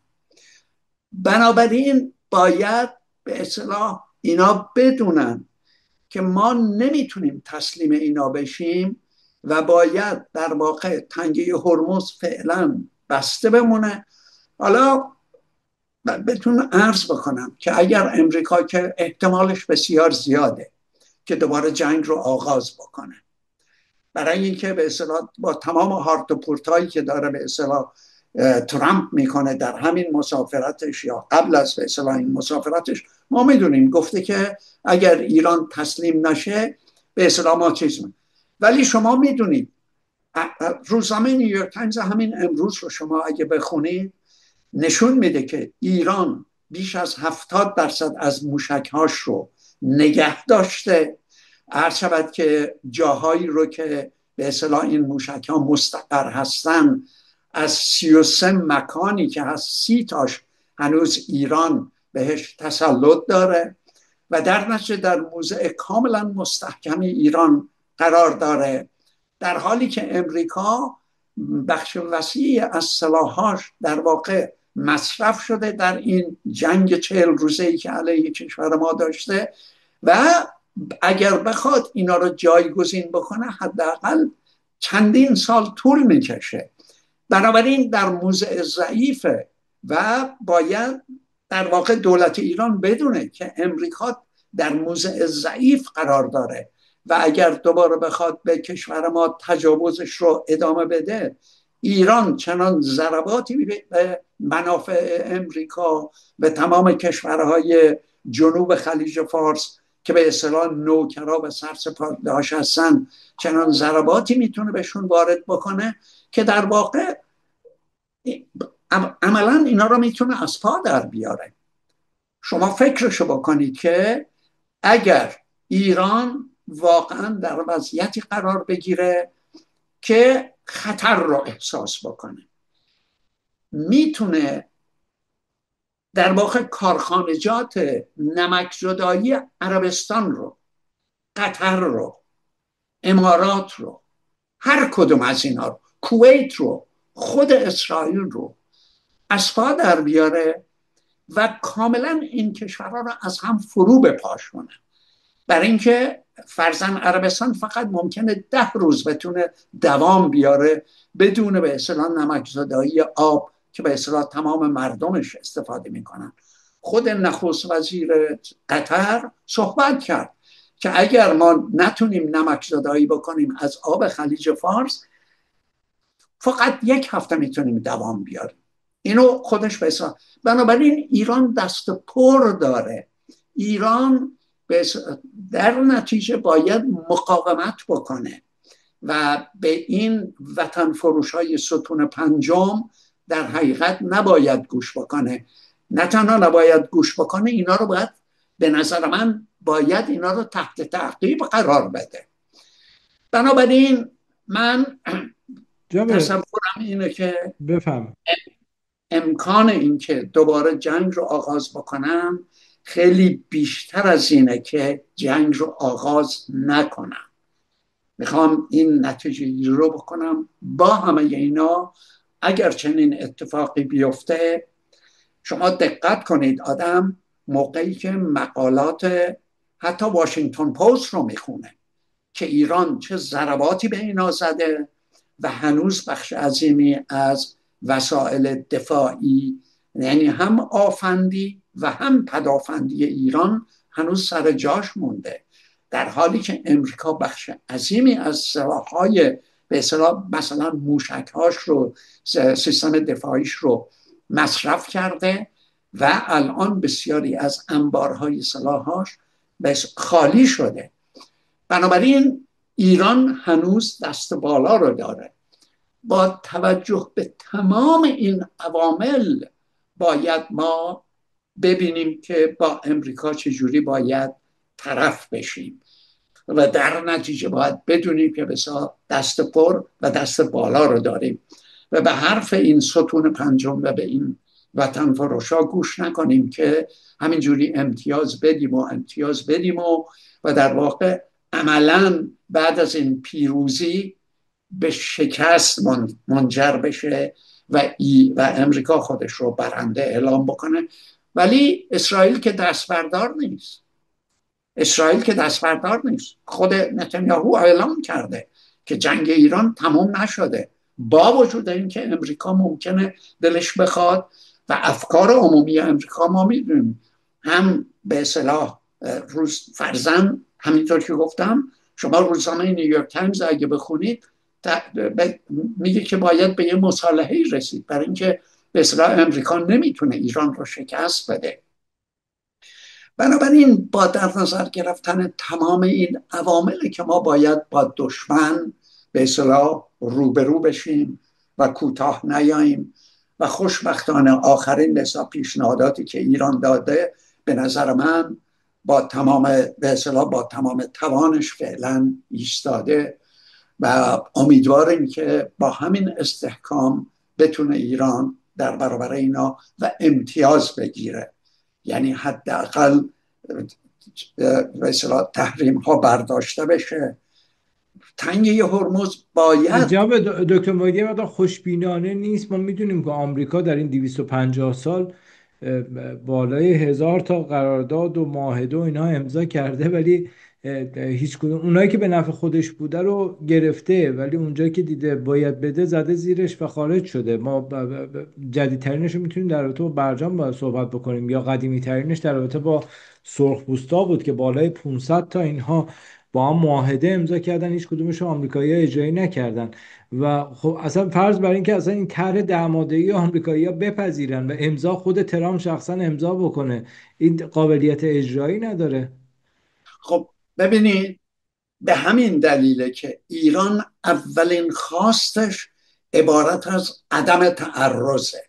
بنابراین باید به اصطلاح اینا بدونن که ما نمیتونیم تسلیم اینا بشیم و باید در واقع تنگه هرمز فعلا بسته بمونه. حالا بهتون عرض بکنم که اگر امریکا، که احتمالش بسیار زیاده که دوباره جنگ رو آغاز بکنه، برای اینکه به اصطلاح با تمام هارت و پورتایی که داره به اصطلاح ترامپ میکنه در همین مسافرتش یا قبل از به اصطلاح این مسافرتش، ما میدونیم گفته که اگر ایران تسلیم نشه به اصطلاح ما چیز میکنه. ولی شما میدونید روزنامه نیویورک تایمز همین امروز رو شما اگه بخونید نشون میده که ایران بیش از هفتاد درصد از موشکهاش رو نگه داشته. عرض شود که جاهایی رو که به اصطلاح این موشک ها مستقر هستن، از سی و سه مکانی که هست سی تاش هنوز ایران بهش تسلط داره و در نتیجه در موضع کاملا مستحکمی ایران قرار داره، در حالی که امریکا بخش وسیعی از سلاحاش در واقع مصرف شده در این جنگ چهل روزه‌ای که علیه کشور ما داشته و اگر بخواد اینا رو جایگزین بکنه حداقل چندین سال طول میکشه. بنابراین در موضع ضعیفه و باید در واقع دولت ایران بدونه که امریکا در موضع ضعیف قرار داره و اگر دوباره بخواد به کشور ما تجاوزش رو ادامه بده، ایران چنان ضرباتی به منافع امریکا به تمام کشورهای جنوب خلیج فارس که به اصطلاح نوکرا و سرسپرده‌اش هستن، چنان ضرباتی میتونه بهشون وارد بکنه که در واقع عملا اینا رو میتونه از پا در بیاره. شما فکرشو بکنید که اگر ایران واقعا در وضعیتی قرار بگیره که خطر رو احساس بکنه، میتونه در واقع کارخانجات نمکزدایی عربستان رو، قطر رو، امارات رو، هر کدوم از اینا رو، کویت رو، خود اسرائیل رو از پا در بیاره و کاملا این کشورها رو از هم فرو بپاشونه. برای اینکه فرضاً عربستان فقط ممکنه ده روز بتونه دوام بیاره بدون به اصطلاح نمکزدایی آب که به اصطلاح تمام مردمش استفاده میکنن. خود نخست وزیر قطر صحبت کرد که اگر ما نتونیم نمکزدایی بکنیم از آب خلیج فارس، فقط یک هفته میتونیم دوام بیاریم. اینو خودش به اصطلاح. بنابراین ایران دست پر داره. ایران در نتیجه باید مقاومت بکنه و به این وطن فروش های ستون پنجم در حقیقت نباید گوش بکنه. نه تنها نباید گوش بکنه، اینا رو باید، به نظر من باید اینا رو تحت تعقیب قرار بده. بنابراین من تصورم اینه که بفهم امکان این که دوباره جنگ رو آغاز بکنم خیلی بیشتر از اینه که جنگ رو آغاز نکنم. میخوام این نتیجه رو بکنم. با همه اینا اگر چنین اتفاقی بیفته، شما دقت کنید، آدم موقعی که مقالات حتی واشنگتن پست رو میخونه که ایران چه ضرباتی به اینا زده و هنوز بخش عظیمی از وسایل دفاعی، یعنی هم آفندی و هم پدافندی ایران هنوز سر جاش مونده، در حالی که امریکا بخش عظیمی از سلاح‌های به اصطلاح مثلا موشک‌هاش رو، سیستم دفاعیش رو مصرف کرده و الان بسیاری از انبارهای سلاح‌هاش خالی شده. بنابراین ایران هنوز دست بالا رو داره. با توجه به تمام این عوامل باید ما ببینیم که با امریکا چجوری باید طرف بشیم و در نتیجه باید بدونیم که بسا دست پر و دست بالا رو داریم و به حرف این ستون پنجم و به این وطن فروشا گوش نکنیم که همینجوری امتیاز بدیم و امتیاز بدیم و و در واقع عملا بعد از این پیروزی به شکست منجر بشه و, ای و امریکا خودش رو برنده اعلام بکنه. ولی اسرائیل که دست بردار نیست، اسرائیل که دست بردار نیست. خود نتانیاهو اعلام کرده که جنگ ایران تمام نشده، با وجود اینکه امریکا ممکنه دلش بخواد و افکار عمومی امریکا ما میدونیم هم به اصطلاح روز فرزن، همینطور که گفتم شما روزنامه نیویورک تایمز اگه بخونید میگه که باید به یه مصالحه‌ای رسید برای اینکه به اصطلاح امریکا نمیتونه ایران رو شکست بده. بنابراین با در نظر گرفتن تمام این عوامل که ما باید با دشمن به اصطلاح روبرو بشیم و کوتاه نیاییم و خوشبختانه آخرین نسا پیشنهاداتی که ایران داده به نظر من با تمام به اصطلاح با تمام توانش فعلا ایستاده و امیدواریم که با همین استحکام بتونه ایران در برابر اینا و امتیاز بگیره. یعنی حداقل به اصطلاح تحریم ها برداشته بشه. تنگه هرمز باید جناب دکتر مایدی مقدار خوشبینانه نیست. ما میدونیم که آمریکا در این دویست و پنجاه سال بالای هزار تا قرارداد و معاهده و اینا امضا کرده، ولی هیچ کدوم اونایی که به نفع خودش بوده رو گرفته، ولی اونجایی که دیده باید بده زده زیرش و خارج شده. ما جدیدترینش رو میتونیم در رابطه با برجام با صحبت بکنیم، یا قدیمی ترینش در رابطه با سرخپوستا بود که بالای پانصد تا اینها با هم معاهده امضا کردن، هیچ کدومش آمریکایی‌ها اجرایی نکردن. و خب اصلا فرض بر این که اصلا این طرح ده ماده‌ای آمریکایی‌ها بپذیرن و امضا خود ترامپ شخصا امضا بکنه، این قابلیت اجرایی نداره. خب ببینید، به همین دلیله که ایران اولین خواستش عبارت از عدم تعرضه.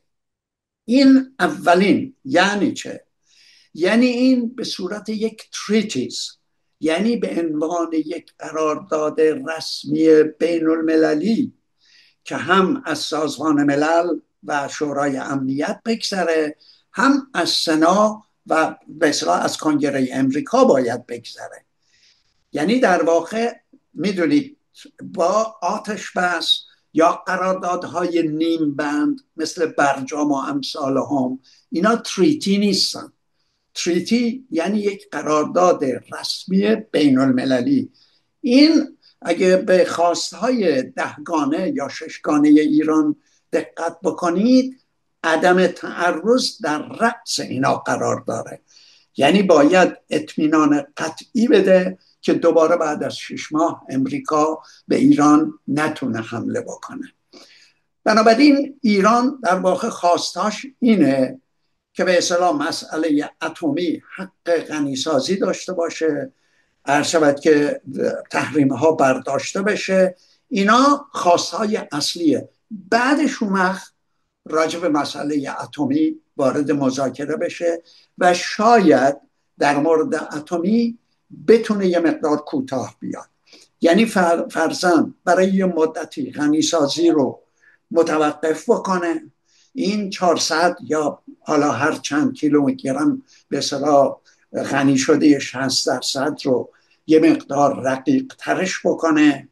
این اولین یعنی چه؟ یعنی این به صورت یک تریتیز، یعنی به عنوان یک قرارداد رسمی بین المللی که هم از سازمان ملل و شورای امنیت بگذره، هم از سنا و به اصطلاح از کنگره امریکا باید بگذره. یعنی در واقع میدونید با آتش بس یا قراردادهای نیم بند مثل برجام و امثال هم، اینا تریتی نیستن. تریتی یعنی یک قرارداد رسمی بین المللی. این اگه به خواستهای دهگانه یا ششگانه ایران دقت بکنید، عدم تعرض در رأس اینا قرار داره. یعنی باید اطمینان قطعی بده که دوباره بعد از شش ماه امریکا به ایران نتونه حمله بکنه. بنابراین ایران در واقع خواستاش اینه که به اصطلاح مسئله اتمی حق غنیسازی داشته باشه، عرض شود که تحریم ها برداشته بشه. اینا خواستهای اصلیه. بعدش اون وقت راجع به مسئله اتمی وارد مذاکره بشه و شاید در مورد اتمی بتونه یه مقدار کوتاه بیاد. یعنی فر فرضاً برای یه مدتی غنیسازی رو متوقف بکنه، این چهارصد یا حالا هر چند کیلوگرم به اصطلاح غنی شده شصت درصد رو یه مقدار رقیق ترش بکنه.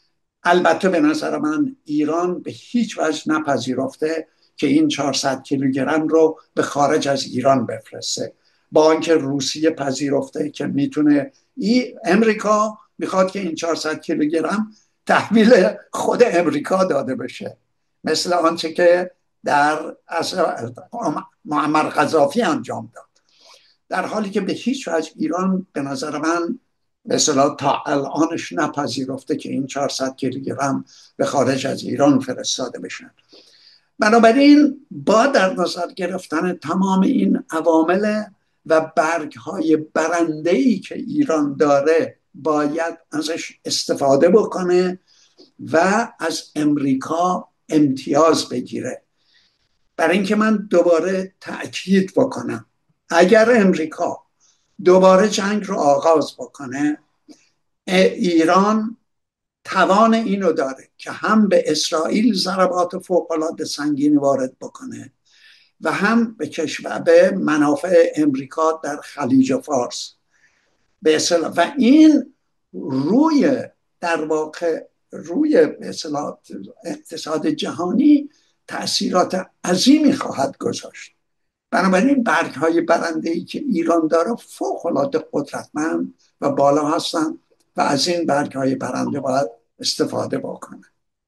البته به نظر من ایران به هیچ وجه نپذیرفته که این چهارصد کیلوگرم رو به خارج از ایران بفرسته. با اینکه روسیه پذیرفته که میتونه، این امریکا میخواد که این چهارصد کیلوگرم تحویل خود امریکا داده بشه، مثل آنچه که در معمر قذافی انجام داد، در حالی که به هیچ وجه ایران به نظر من مثلا تا الانش نپذیرفته که این چهارصد کیلوگرم به خارج از ایران فرستاده بشن. بنابراین با در نظر گرفتن تمام این عوامل و برگ های برنده ای که ایران داره باید ازش استفاده بکنه و از امریکا امتیاز بگیره. برای اینکه من دوباره تأکید بکنم، اگر امریکا دوباره جنگ رو آغاز بکنه، ایران توان اینو داره که هم به اسرائیل ضربات فوق‌العاده سنگینی وارد بکنه و هم به کشور به منافع امریکا در خلیج فارس به اصطلاح، و این روی در واقع روی به اصطلاح اقتصاد جهانی تأثیرات عظیمی خواهد گذاشت. بنابراین برگ های برنده ای که ایران داره فوق‌العاده قدرتمند و بالا هستند و از این برگ های برنده باید استفاده بکنه.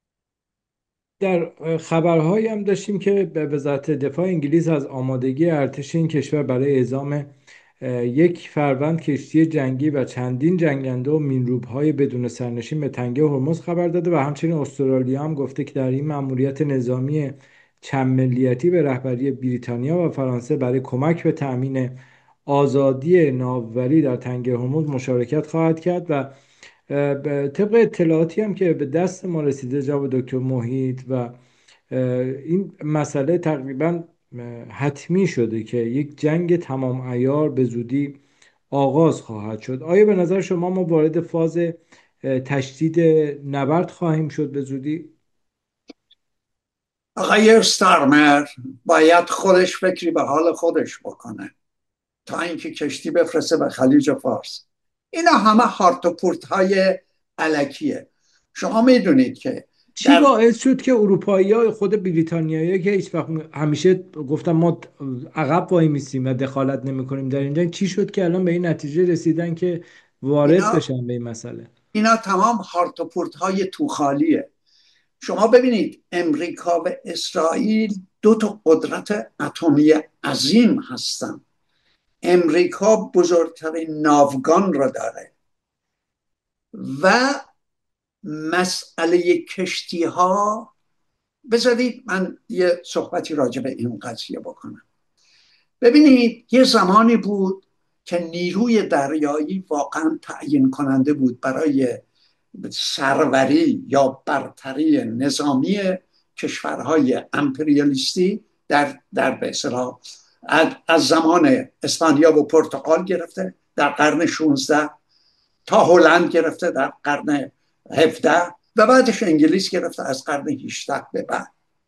در خبرهایی هم داشتیم که به وزارت دفاع انگلیس از آمادگی ارتش این کشور برای اعزام یک فروند کشتی جنگی و چندین جنگنده و مینروب‌های بدون سرنشین به تنگه هرمز خبر داده و همچنین استرالیا هم گفته که در این مأموریت نظامی چند ملیتی به رهبری بریتانیا و فرانسه برای کمک به تأمین آزادی ناوبری در تنگه هرمز مشارکت خواهد کرد. و طبق اطلاعاتی هم که به دست ما رسیده جناب دکتر محیط، و این مسئله تقریبا حتمی شده که یک جنگ تمام عیار به زودی آغاز خواهد شد. آیا به نظر شما ما وارد فاز تشدید نبرد خواهیم شد به زودی؟ آقای ستارمر باید خودش فکری به حال خودش بکنه تا اینکه کشتی بفرسته به خلیج فارس. اینا همه هارت و پورت های علکیه. شما میدونید که چی در باعث شد که اروپایی ها خود بریتانیایی که هیچ وقت همیشه گفتن ما عقب وای میسیم و دخالت نمی کنیم در اینجا، چی شد که الان به این نتیجه رسیدن که وارد اینا بشن به این مسئله؟ اینا تمام هارت و پورت های توخالیه. شما ببینید امریکا و اسرائیل دو تا قدرت اتمی عظیم هستن. امریکا بزرگترین ناوگان را داره و مسئله کشتی ها، بذارید من یه صحبتی راجع به این قضیه بکنم. ببینید یه زمانی بود که نیروی دریایی واقعا تعیین کننده بود برای سروری یا برتری نظامی کشورهای امپریالیستی در در به اصطلاح از زمان اسپانیا و پرتغال گرفته در قرن شانزده تا هلند گرفته در قرن هفده و بعدش انگلیس گرفته از قرن هجده به بعد.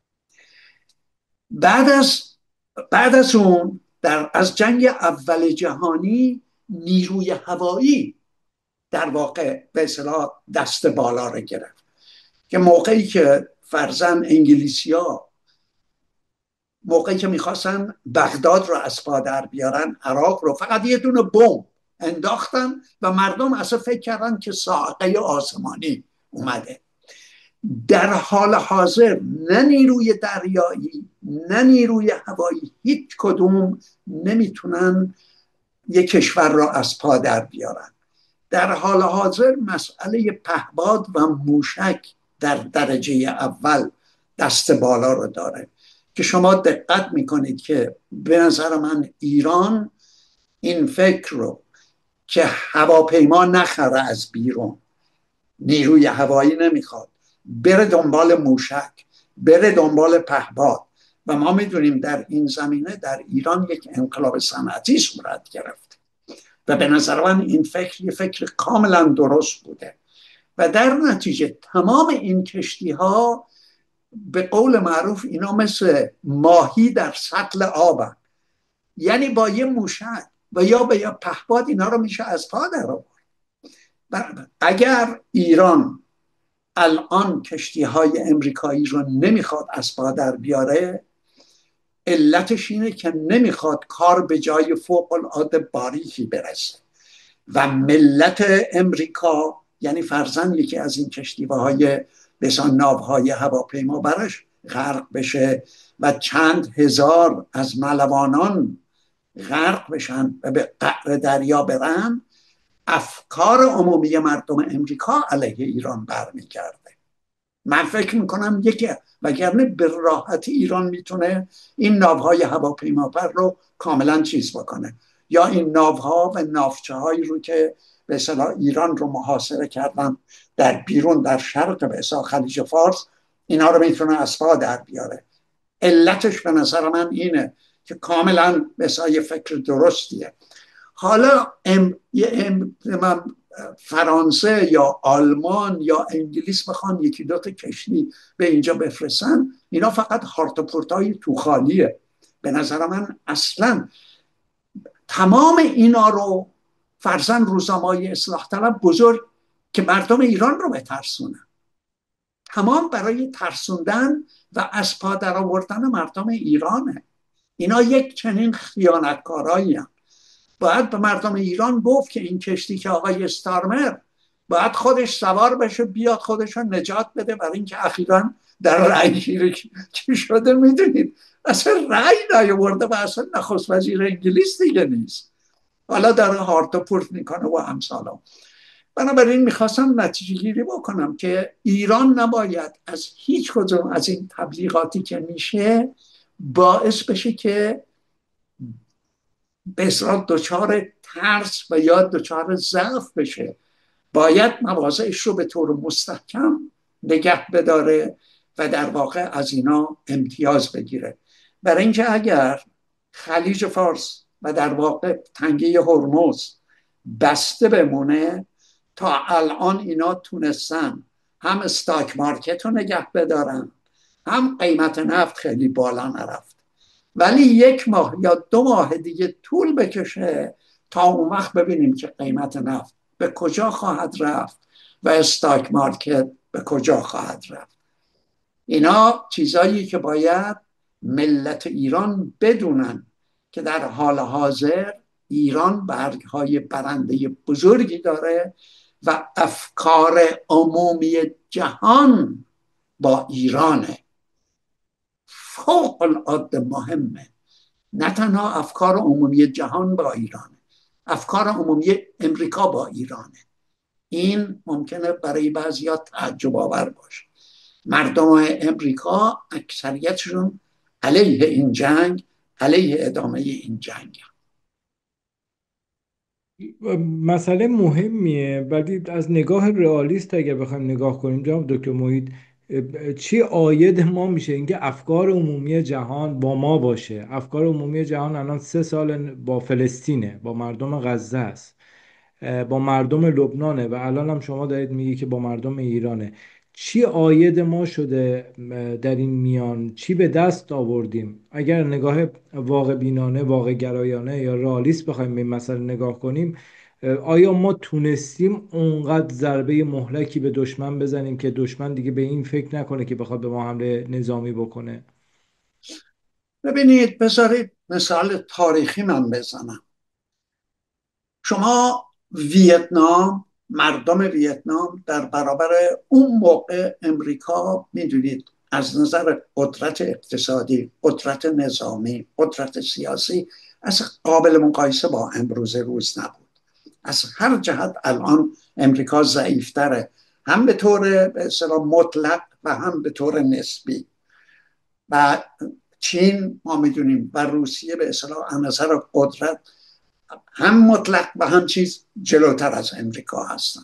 بعد از بعد از اون در از جنگ اول جهانی نیروی هوایی در واقع به اصطلاح دست بالا رو گرفت که موقعی که فرزن انگلیسیا موقعی که میخواستن بغداد رو از پا در بیارن، عراق رو، فقط یه دونه بمب انداختن و مردم اصلا فکر کردن که صاعقه آسمانی اومده. در حال حاضر نه نیروی دریایی نه نیروی هوایی هیچ کدوم نمیتونن یک کشور را از پا در بیارن. در حال حاضر مسئله پهباد و موشک در درجه اول دست بالا رو داره که شما دقت میکنید که به نظر من ایران این فکر رو که هواپیما نخره از بیرون، نیروی هوایی نمیخواد، بره دنبال موشک، بره دنبال پهباد. و ما میدونیم در این زمینه در ایران یک انقلاب صنعتی صورت گرفت و به نظر من این فکر یه فکر کاملا درست بوده و در نتیجه تمام این کشتی ها به قول معروف اینا مثل ماهی در سطل آبن، یعنی با یه موشک و یا به یا پهپاد اینا رو میشه از پا در آورد. اگر ایران الان کشتی های امریکایی رو نمیخواد از پا در بیاره، علتش اینه که نمیخواد کار به جای فوق العاده باریکی برسه و ملت امریکا، یعنی فرضاً یکی از این کشتیهای بسان ناوهای هواپیما براش غرق بشه و چند هزار از ملوانان غرق بشن و به قعر دریا برن، افکار عمومی مردم امریکا علیه ایران برمیگرده. من فکر میکنم یکی، وگرنه به راحتی ایران میتونه این ناوهای هواپیمابر رو کاملا چیز بکنه، یا این ناوها و ناوچه هایی رو که به اصطلاح ایران رو محاصره کردن در بیرون در شرق به اصطلاح خلیج فارس، اینا رو میتونه از پا در بیاره. علتش به نظر من اینه که کاملا به اصطلاح فکر درستیه. حالا ام، ام، فرانسه یا آلمان یا انگلیس بخوان یکی دوتا کشتی به اینجا بفرستن، اینا فقط هارت و پورتای توخالیه. به نظر من اصلا تمام اینا رو فرضاً روزنامه‌های اصلاح طلب بزرگ که مردم ایران رو بترسونن، تمام برای ترسوندن و از پا در آوردن مردم ایرانه. اینا یک چنین خیانتکارایی هم. باید به مردم ایران گفت که این کشتی که آقای استارمر باید خودش سوار بشه بیاد خودش رو نجات بده، برای اینکه اخیراً در رأی گیری چی شده میدونید، اصلا رأی نیاورده و اصلا نخست وزیر انگلیس دیگه نیست، حالا داره هارت و پورت میکنه و امثالا. بنابراین میخواستم نتیجه گیری بکنم که ایران نباید از هیچ کدوم از این تبلیغاتی که میشه باعث بشه که به اصطلاح دچار ترس و یا دچار ضعف بشه. باید مواضعش رو به طور مستحکم نگه بداره و در واقع از اینا امتیاز بگیره. برای اینکه اگر خلیج فارس و در واقع تنگه هرمز بسته بمونه، تا الان اینا تونستن هم استاک مارکت رو نگه بدارن، هم قیمت نفت خیلی بالا نرفت. ولی یک ماه یا دو ماه دیگه طول بکشه تا اون وقت ببینیم که قیمت نفت به کجا خواهد رفت و استاک مارکت به کجا خواهد رفت. اینا چیزایی که باید ملت ایران بدونن که در حال حاضر ایران برگهای برنده بزرگی داره و افکار عمومی جهان با ایرانه، فوق العاده مهمه. نه تنها افکار عمومی جهان با ایرانه، افکار عمومی امریکا با ایرانه. این ممکنه برای بعضیا تعجب آور باشه. مردم امریکا اکثریتشون علیه این جنگ، علیه ادامه این جنگ. مسئله مهمیه، ولی از نگاه رئالیست اگر بخوایم نگاه کنیم جناب دکتر محیط، چی عاید ما میشه اینکه افکار عمومی جهان با ما باشه؟ افکار عمومی جهان الان سه سال با فلسطینه، با مردم غزه است، با مردم لبنانه و الان هم شما دارید میگی که با مردم ایرانه. چی عاید ما شده در این میان؟ چی به دست آوردیم؟ اگر نگاه واقع بینانه، واقع گرایانه یا رئالیست بخوایم به این مسئله نگاه کنیم، آیا ما تونستیم اونقدر ضربه مهلکی به دشمن بزنیم که دشمن دیگه به این فکر نکنه که بخواد به ما حمله نظامی بکنه؟ ببینید، بذارید مثال تاریخی من بزنم. شما ویتنام، مردم ویتنام در برابر اون موقع امریکا، میدونید از نظر قدرت اقتصادی، قدرت نظامی، قدرت سیاسی، از قابل مقایسه با امروز روز نبود. از هر جهت الان امریکا ضعیفتره، هم به طور به اصطلاح مطلق و هم به طور نسبی. و چین ما میدونیم و روسیه به اصطلاح از نظر قدرت هم مطلق و هم چیز جلوتر از امریکا هستن.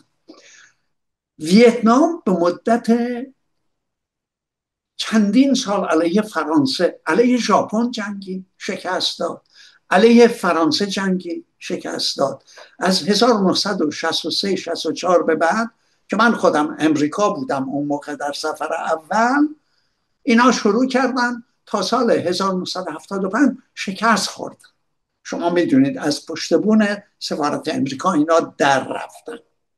ویتنام به مدت چندین سال علیه فرانسه، علیه ژاپن جنگی، شکست داد، علیه فرانسه جنگی، شکست داد. از هزار و نهصد و شصت و سه شصت و چهار به بعد که من خودم امریکا بودم اون موقع در سفر اول، اینا شروع کردن تا سال هزار و نهصد و هفتاد و پنج شکست خوردن. شما میدونید از پشتبون سفارت امریکا اینا در رفتن.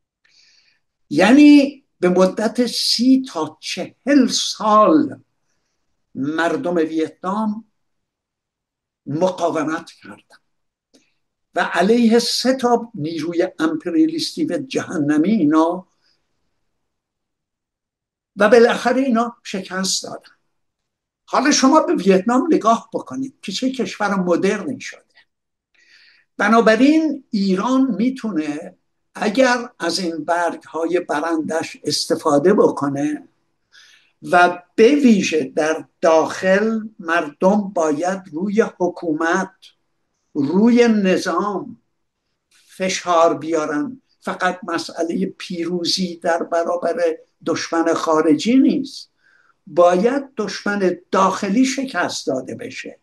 یعنی به مدت سی تا چهل سال مردم ویتنام مقاومت کردن و علیه سه تا نیروی امپریالیستی و جهنمی اینا و بالاخره اینا شکست دادن. حالا شما به ویتنام نگاه بکنید که چه کشور مدرنی شده. بنابراین ایران میتونه اگر از این برگ های برندش استفاده بکنه و به ویژه در داخل مردم باید روی حکومت، روی نظام فشار بیارن. فقط مسئله پیروزی در برابر دشمن خارجی نیست، باید دشمن داخلی شکست داده بشه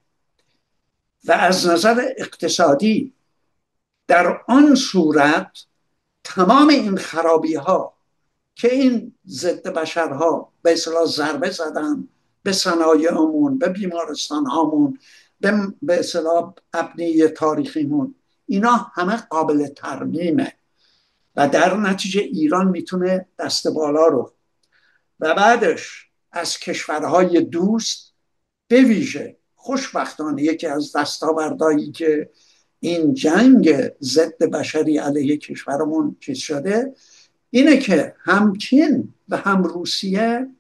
و از نظر اقتصادی در آن صورت تمام این خرابی ها که این ضد بشرها به اصطلاح ضربه زدن به صنایعمون، به بیمارستان هامون، به اصطلاح ابنیه تاریخیمون، اینا همه قابل ترمیمه و در نتیجه ایران میتونه دست بالا رو و بعدش از کشورهای دوست، به ویژه خوشبختانه یکی از دستاوردهایی که این جنگ ضد بشری علیه کشورمون چیز شده اینه که هم چین و هم روسیه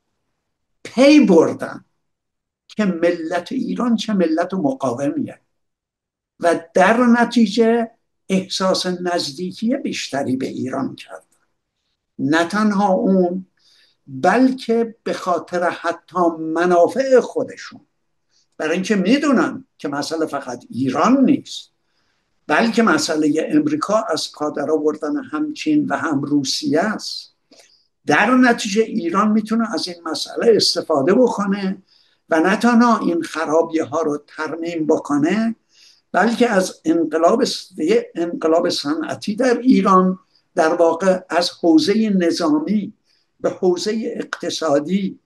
پی بردن که ملت ایران چه ملت مقاومیه و در نتیجه احساس نزدیکی بیشتری به ایران کردن. نه تنها اون، بلکه به خاطر حتی منافع خودشون، برای اینکه میدونن که مسئله فقط ایران نیست، بلکه مسئله امریکا از پادر آوردن هم چین و هم روسیه است. در نتیجه ایران میتونه از این مسئله استفاده بکنه و نه تنها این خرابی ها رو ترمیم بکنه، بلکه از انقلاب انقلاب صنعتی در ایران در واقع از حوزه نظامی به حوزه اقتصادی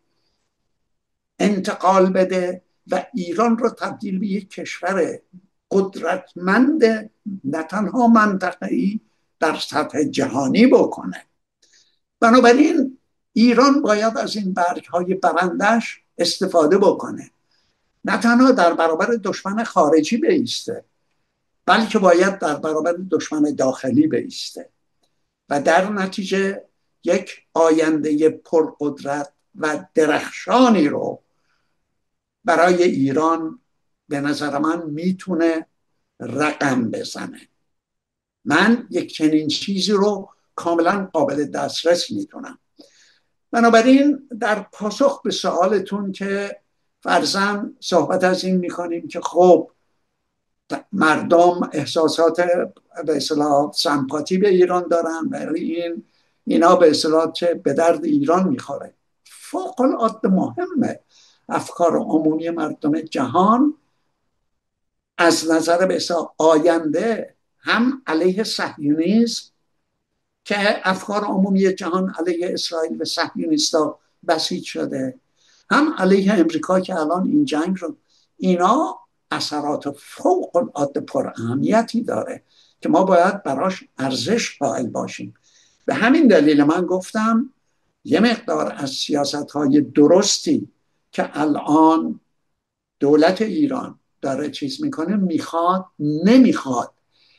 انتقال بده و ایران رو تبدیل به یک کشور قدرتمند نه تنها منطقه‌ای در سطح جهانی بکنه. بنابراین ایران باید از این برگ‌های برندش استفاده بکنه، نه تنها در برابر دشمن خارجی بایسته، بلکه باید در برابر دشمن داخلی بایسته و در نتیجه یک آینده پرقدرت و درخشانی رو برای ایران به نظر من میتونه رقم بزنه. من یک چنین چیزی رو کاملا قابل دسترس میدونم. بنابراین در پاسخ به سوالتون که فرضاً صحبت از این میکنیم که خب مردم احساسات به اصطلاح سمپاتی به ایران دارن ولی این اینا به اصطلاح چه به درد ایران میخوره. فوق العاده مهمه افکار عمومی مردم جهان از نظر به اصطلاح آینده هم علیه صهیونیسم که افکار عمومی جهان علیه اسرائیل و صهیونیستا بسیج شده، هم علیه امریکا که الان این جنگ رو، اینا اثرات فوق العاده پر اهمیتی داره که ما باید براش ارزش قائل باشیم. به همین دلیل من گفتم یه مقدار از سیاست‌های درستی که الان دولت ایران داره چیز میکنه، میخواد نمیخواد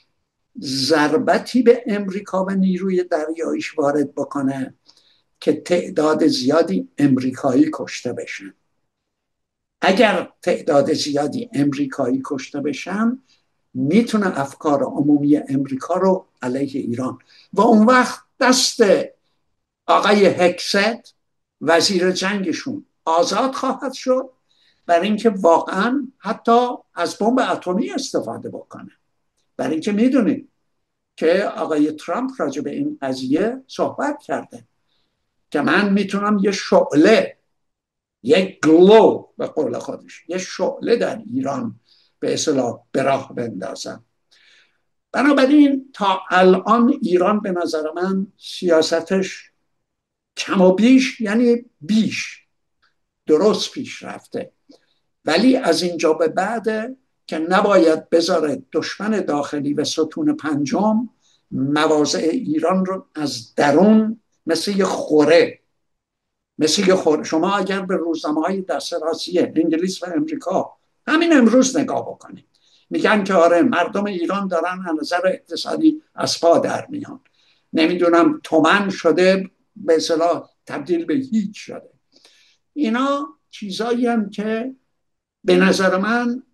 ضربتی به امریکا و نیروی دریاییش وارد بکنه که تعداد زیادی امریکایی کشته بشن. اگر تعداد زیادی امریکایی کشته بشن میتونه افکار عمومی امریکا رو علیه ایران و اون وقت دست آقای هکست وزیر جنگشون آزاد خواهد شد برای اینکه واقعا حتی از بمب اتمی استفاده بکنه. برای اینکه میدونید که آقای ترامپ راجع به این قضیه صحبت کرده که من میتونم یه شعله، یک گلو به قول خودش، یه شعله در ایران به اصطلاح به راه بندازم. بنابراین تا الان ایران به نظر من سیاستش کم و بیش، یعنی بیش درست پیش رفته، ولی از اینجا به بعد که نباید بذاره دشمن داخلی و ستون پنجم مواضع ایران رو از درون مثل یه خوره مثل یه خوره شما اگر به روزنامه‌های دست راستی انگلیس و امریکا همین امروز نگاه بکنید، میگن که آره مردم ایران دارن از نظر اقتصادی از پا در میان، نمیدونم تومن شده به اصطلاح تبدیل به هیچ شده. اینا چیزایی هم که به نظر من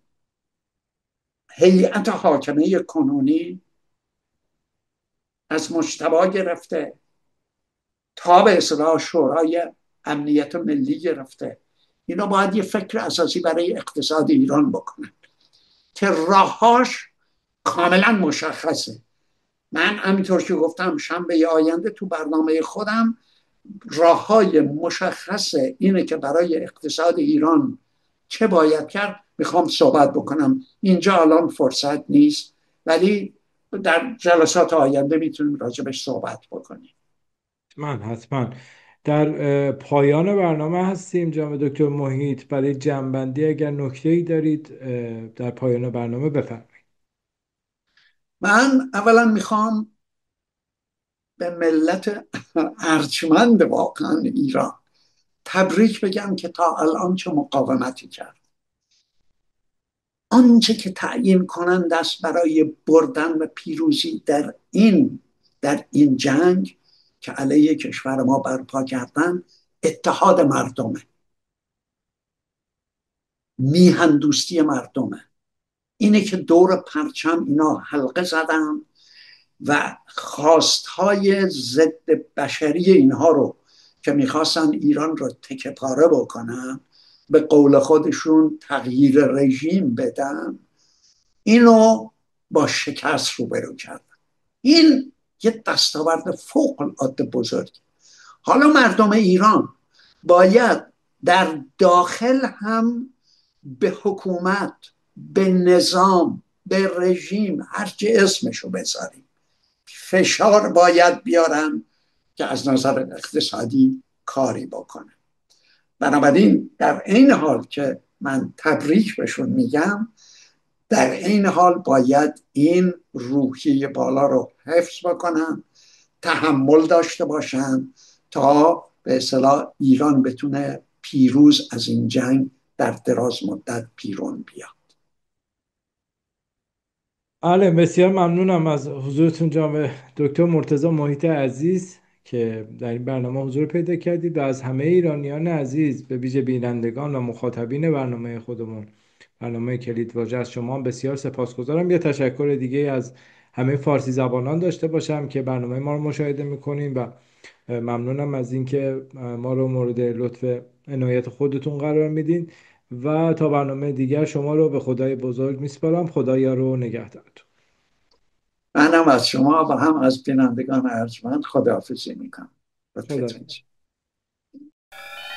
هیئت حاکمه کنونی از مجتبی گرفته تا به اصطلاح شورای امنیت ملی گرفته، اینا باید یه فکر اساسی برای اقتصاد ایران بکنن که راهاش کاملا مشخصه. من همینطور که گفتم شنبه آینده تو برنامه خودم راه های مشخص اینه که برای اقتصاد ایران چه باید کرد میخوام صحبت بکنم. اینجا الان فرصت نیست، ولی در جلسات آینده میتونیم راجبش صحبت بکنیم. من حتما در پایان برنامه هستیم جناب دکتر محیط. برای جمع‌بندی اگر نکته‌ای دارید در پایان برنامه بفرمایید. من اولا میخوام به ملت ارجمند واقعا ایران تبریک بگم که تا الان چه مقاومتی کرد. آنچه که تعیین کنند است برای بردن و پیروزی در این در این جنگ که علیه کشور ما برپا کردن، اتحاد مردمه، میهن دوستی مردمه، اینه که دور پرچم اینا حلقه زدن و خواستهای ضد بشری اینها رو که میخواستن ایران رو تکه پاره بکنن، به قول خودشون تغییر رژیم بدن، اینو با شکست روبرو کردن. این یه دستاورد فوق العاده بزرگ. حالا مردم ایران باید در داخل هم به حکومت، به نظام، به رژیم، هرچی اسمشو بذاریم، فشار باید بیارن که از نظر اقتصادی کاری بکنه. بنابراین در این حال که من تبریک بهشون میگم، در این حال باید این روحیه بالا رو حفظ بکنن، تحمل داشته باشن تا به اصطلاح ایران بتونه پیروز از این جنگ در دراز مدت بیرون بیاد. بله، بسیار ممنونم از حضورتون جناب دکتر مرتضی محیط عزیز که در این برنامه حضور پیدا کردید و از همه ایرانیان عزیز به ویژه بینندگان و مخاطبین برنامه خودمون، برنامه کلید واژه، از شما بسیار سپاسگزارم. یه تشکر دیگه از همه فارسی زبانان داشته باشم که برنامه ما رو مشاهده میکنین و ممنونم از اینکه ما رو مورد لطف عنایت خودتون قرار میدین و تا برنامه دیگر شما رو به خدای بزرگ میسپارم. خدا یار و نگهدارتون. منم از شما و هم از بینندگان ارجمند خداحافظی میکنم. خدا. لطفتون.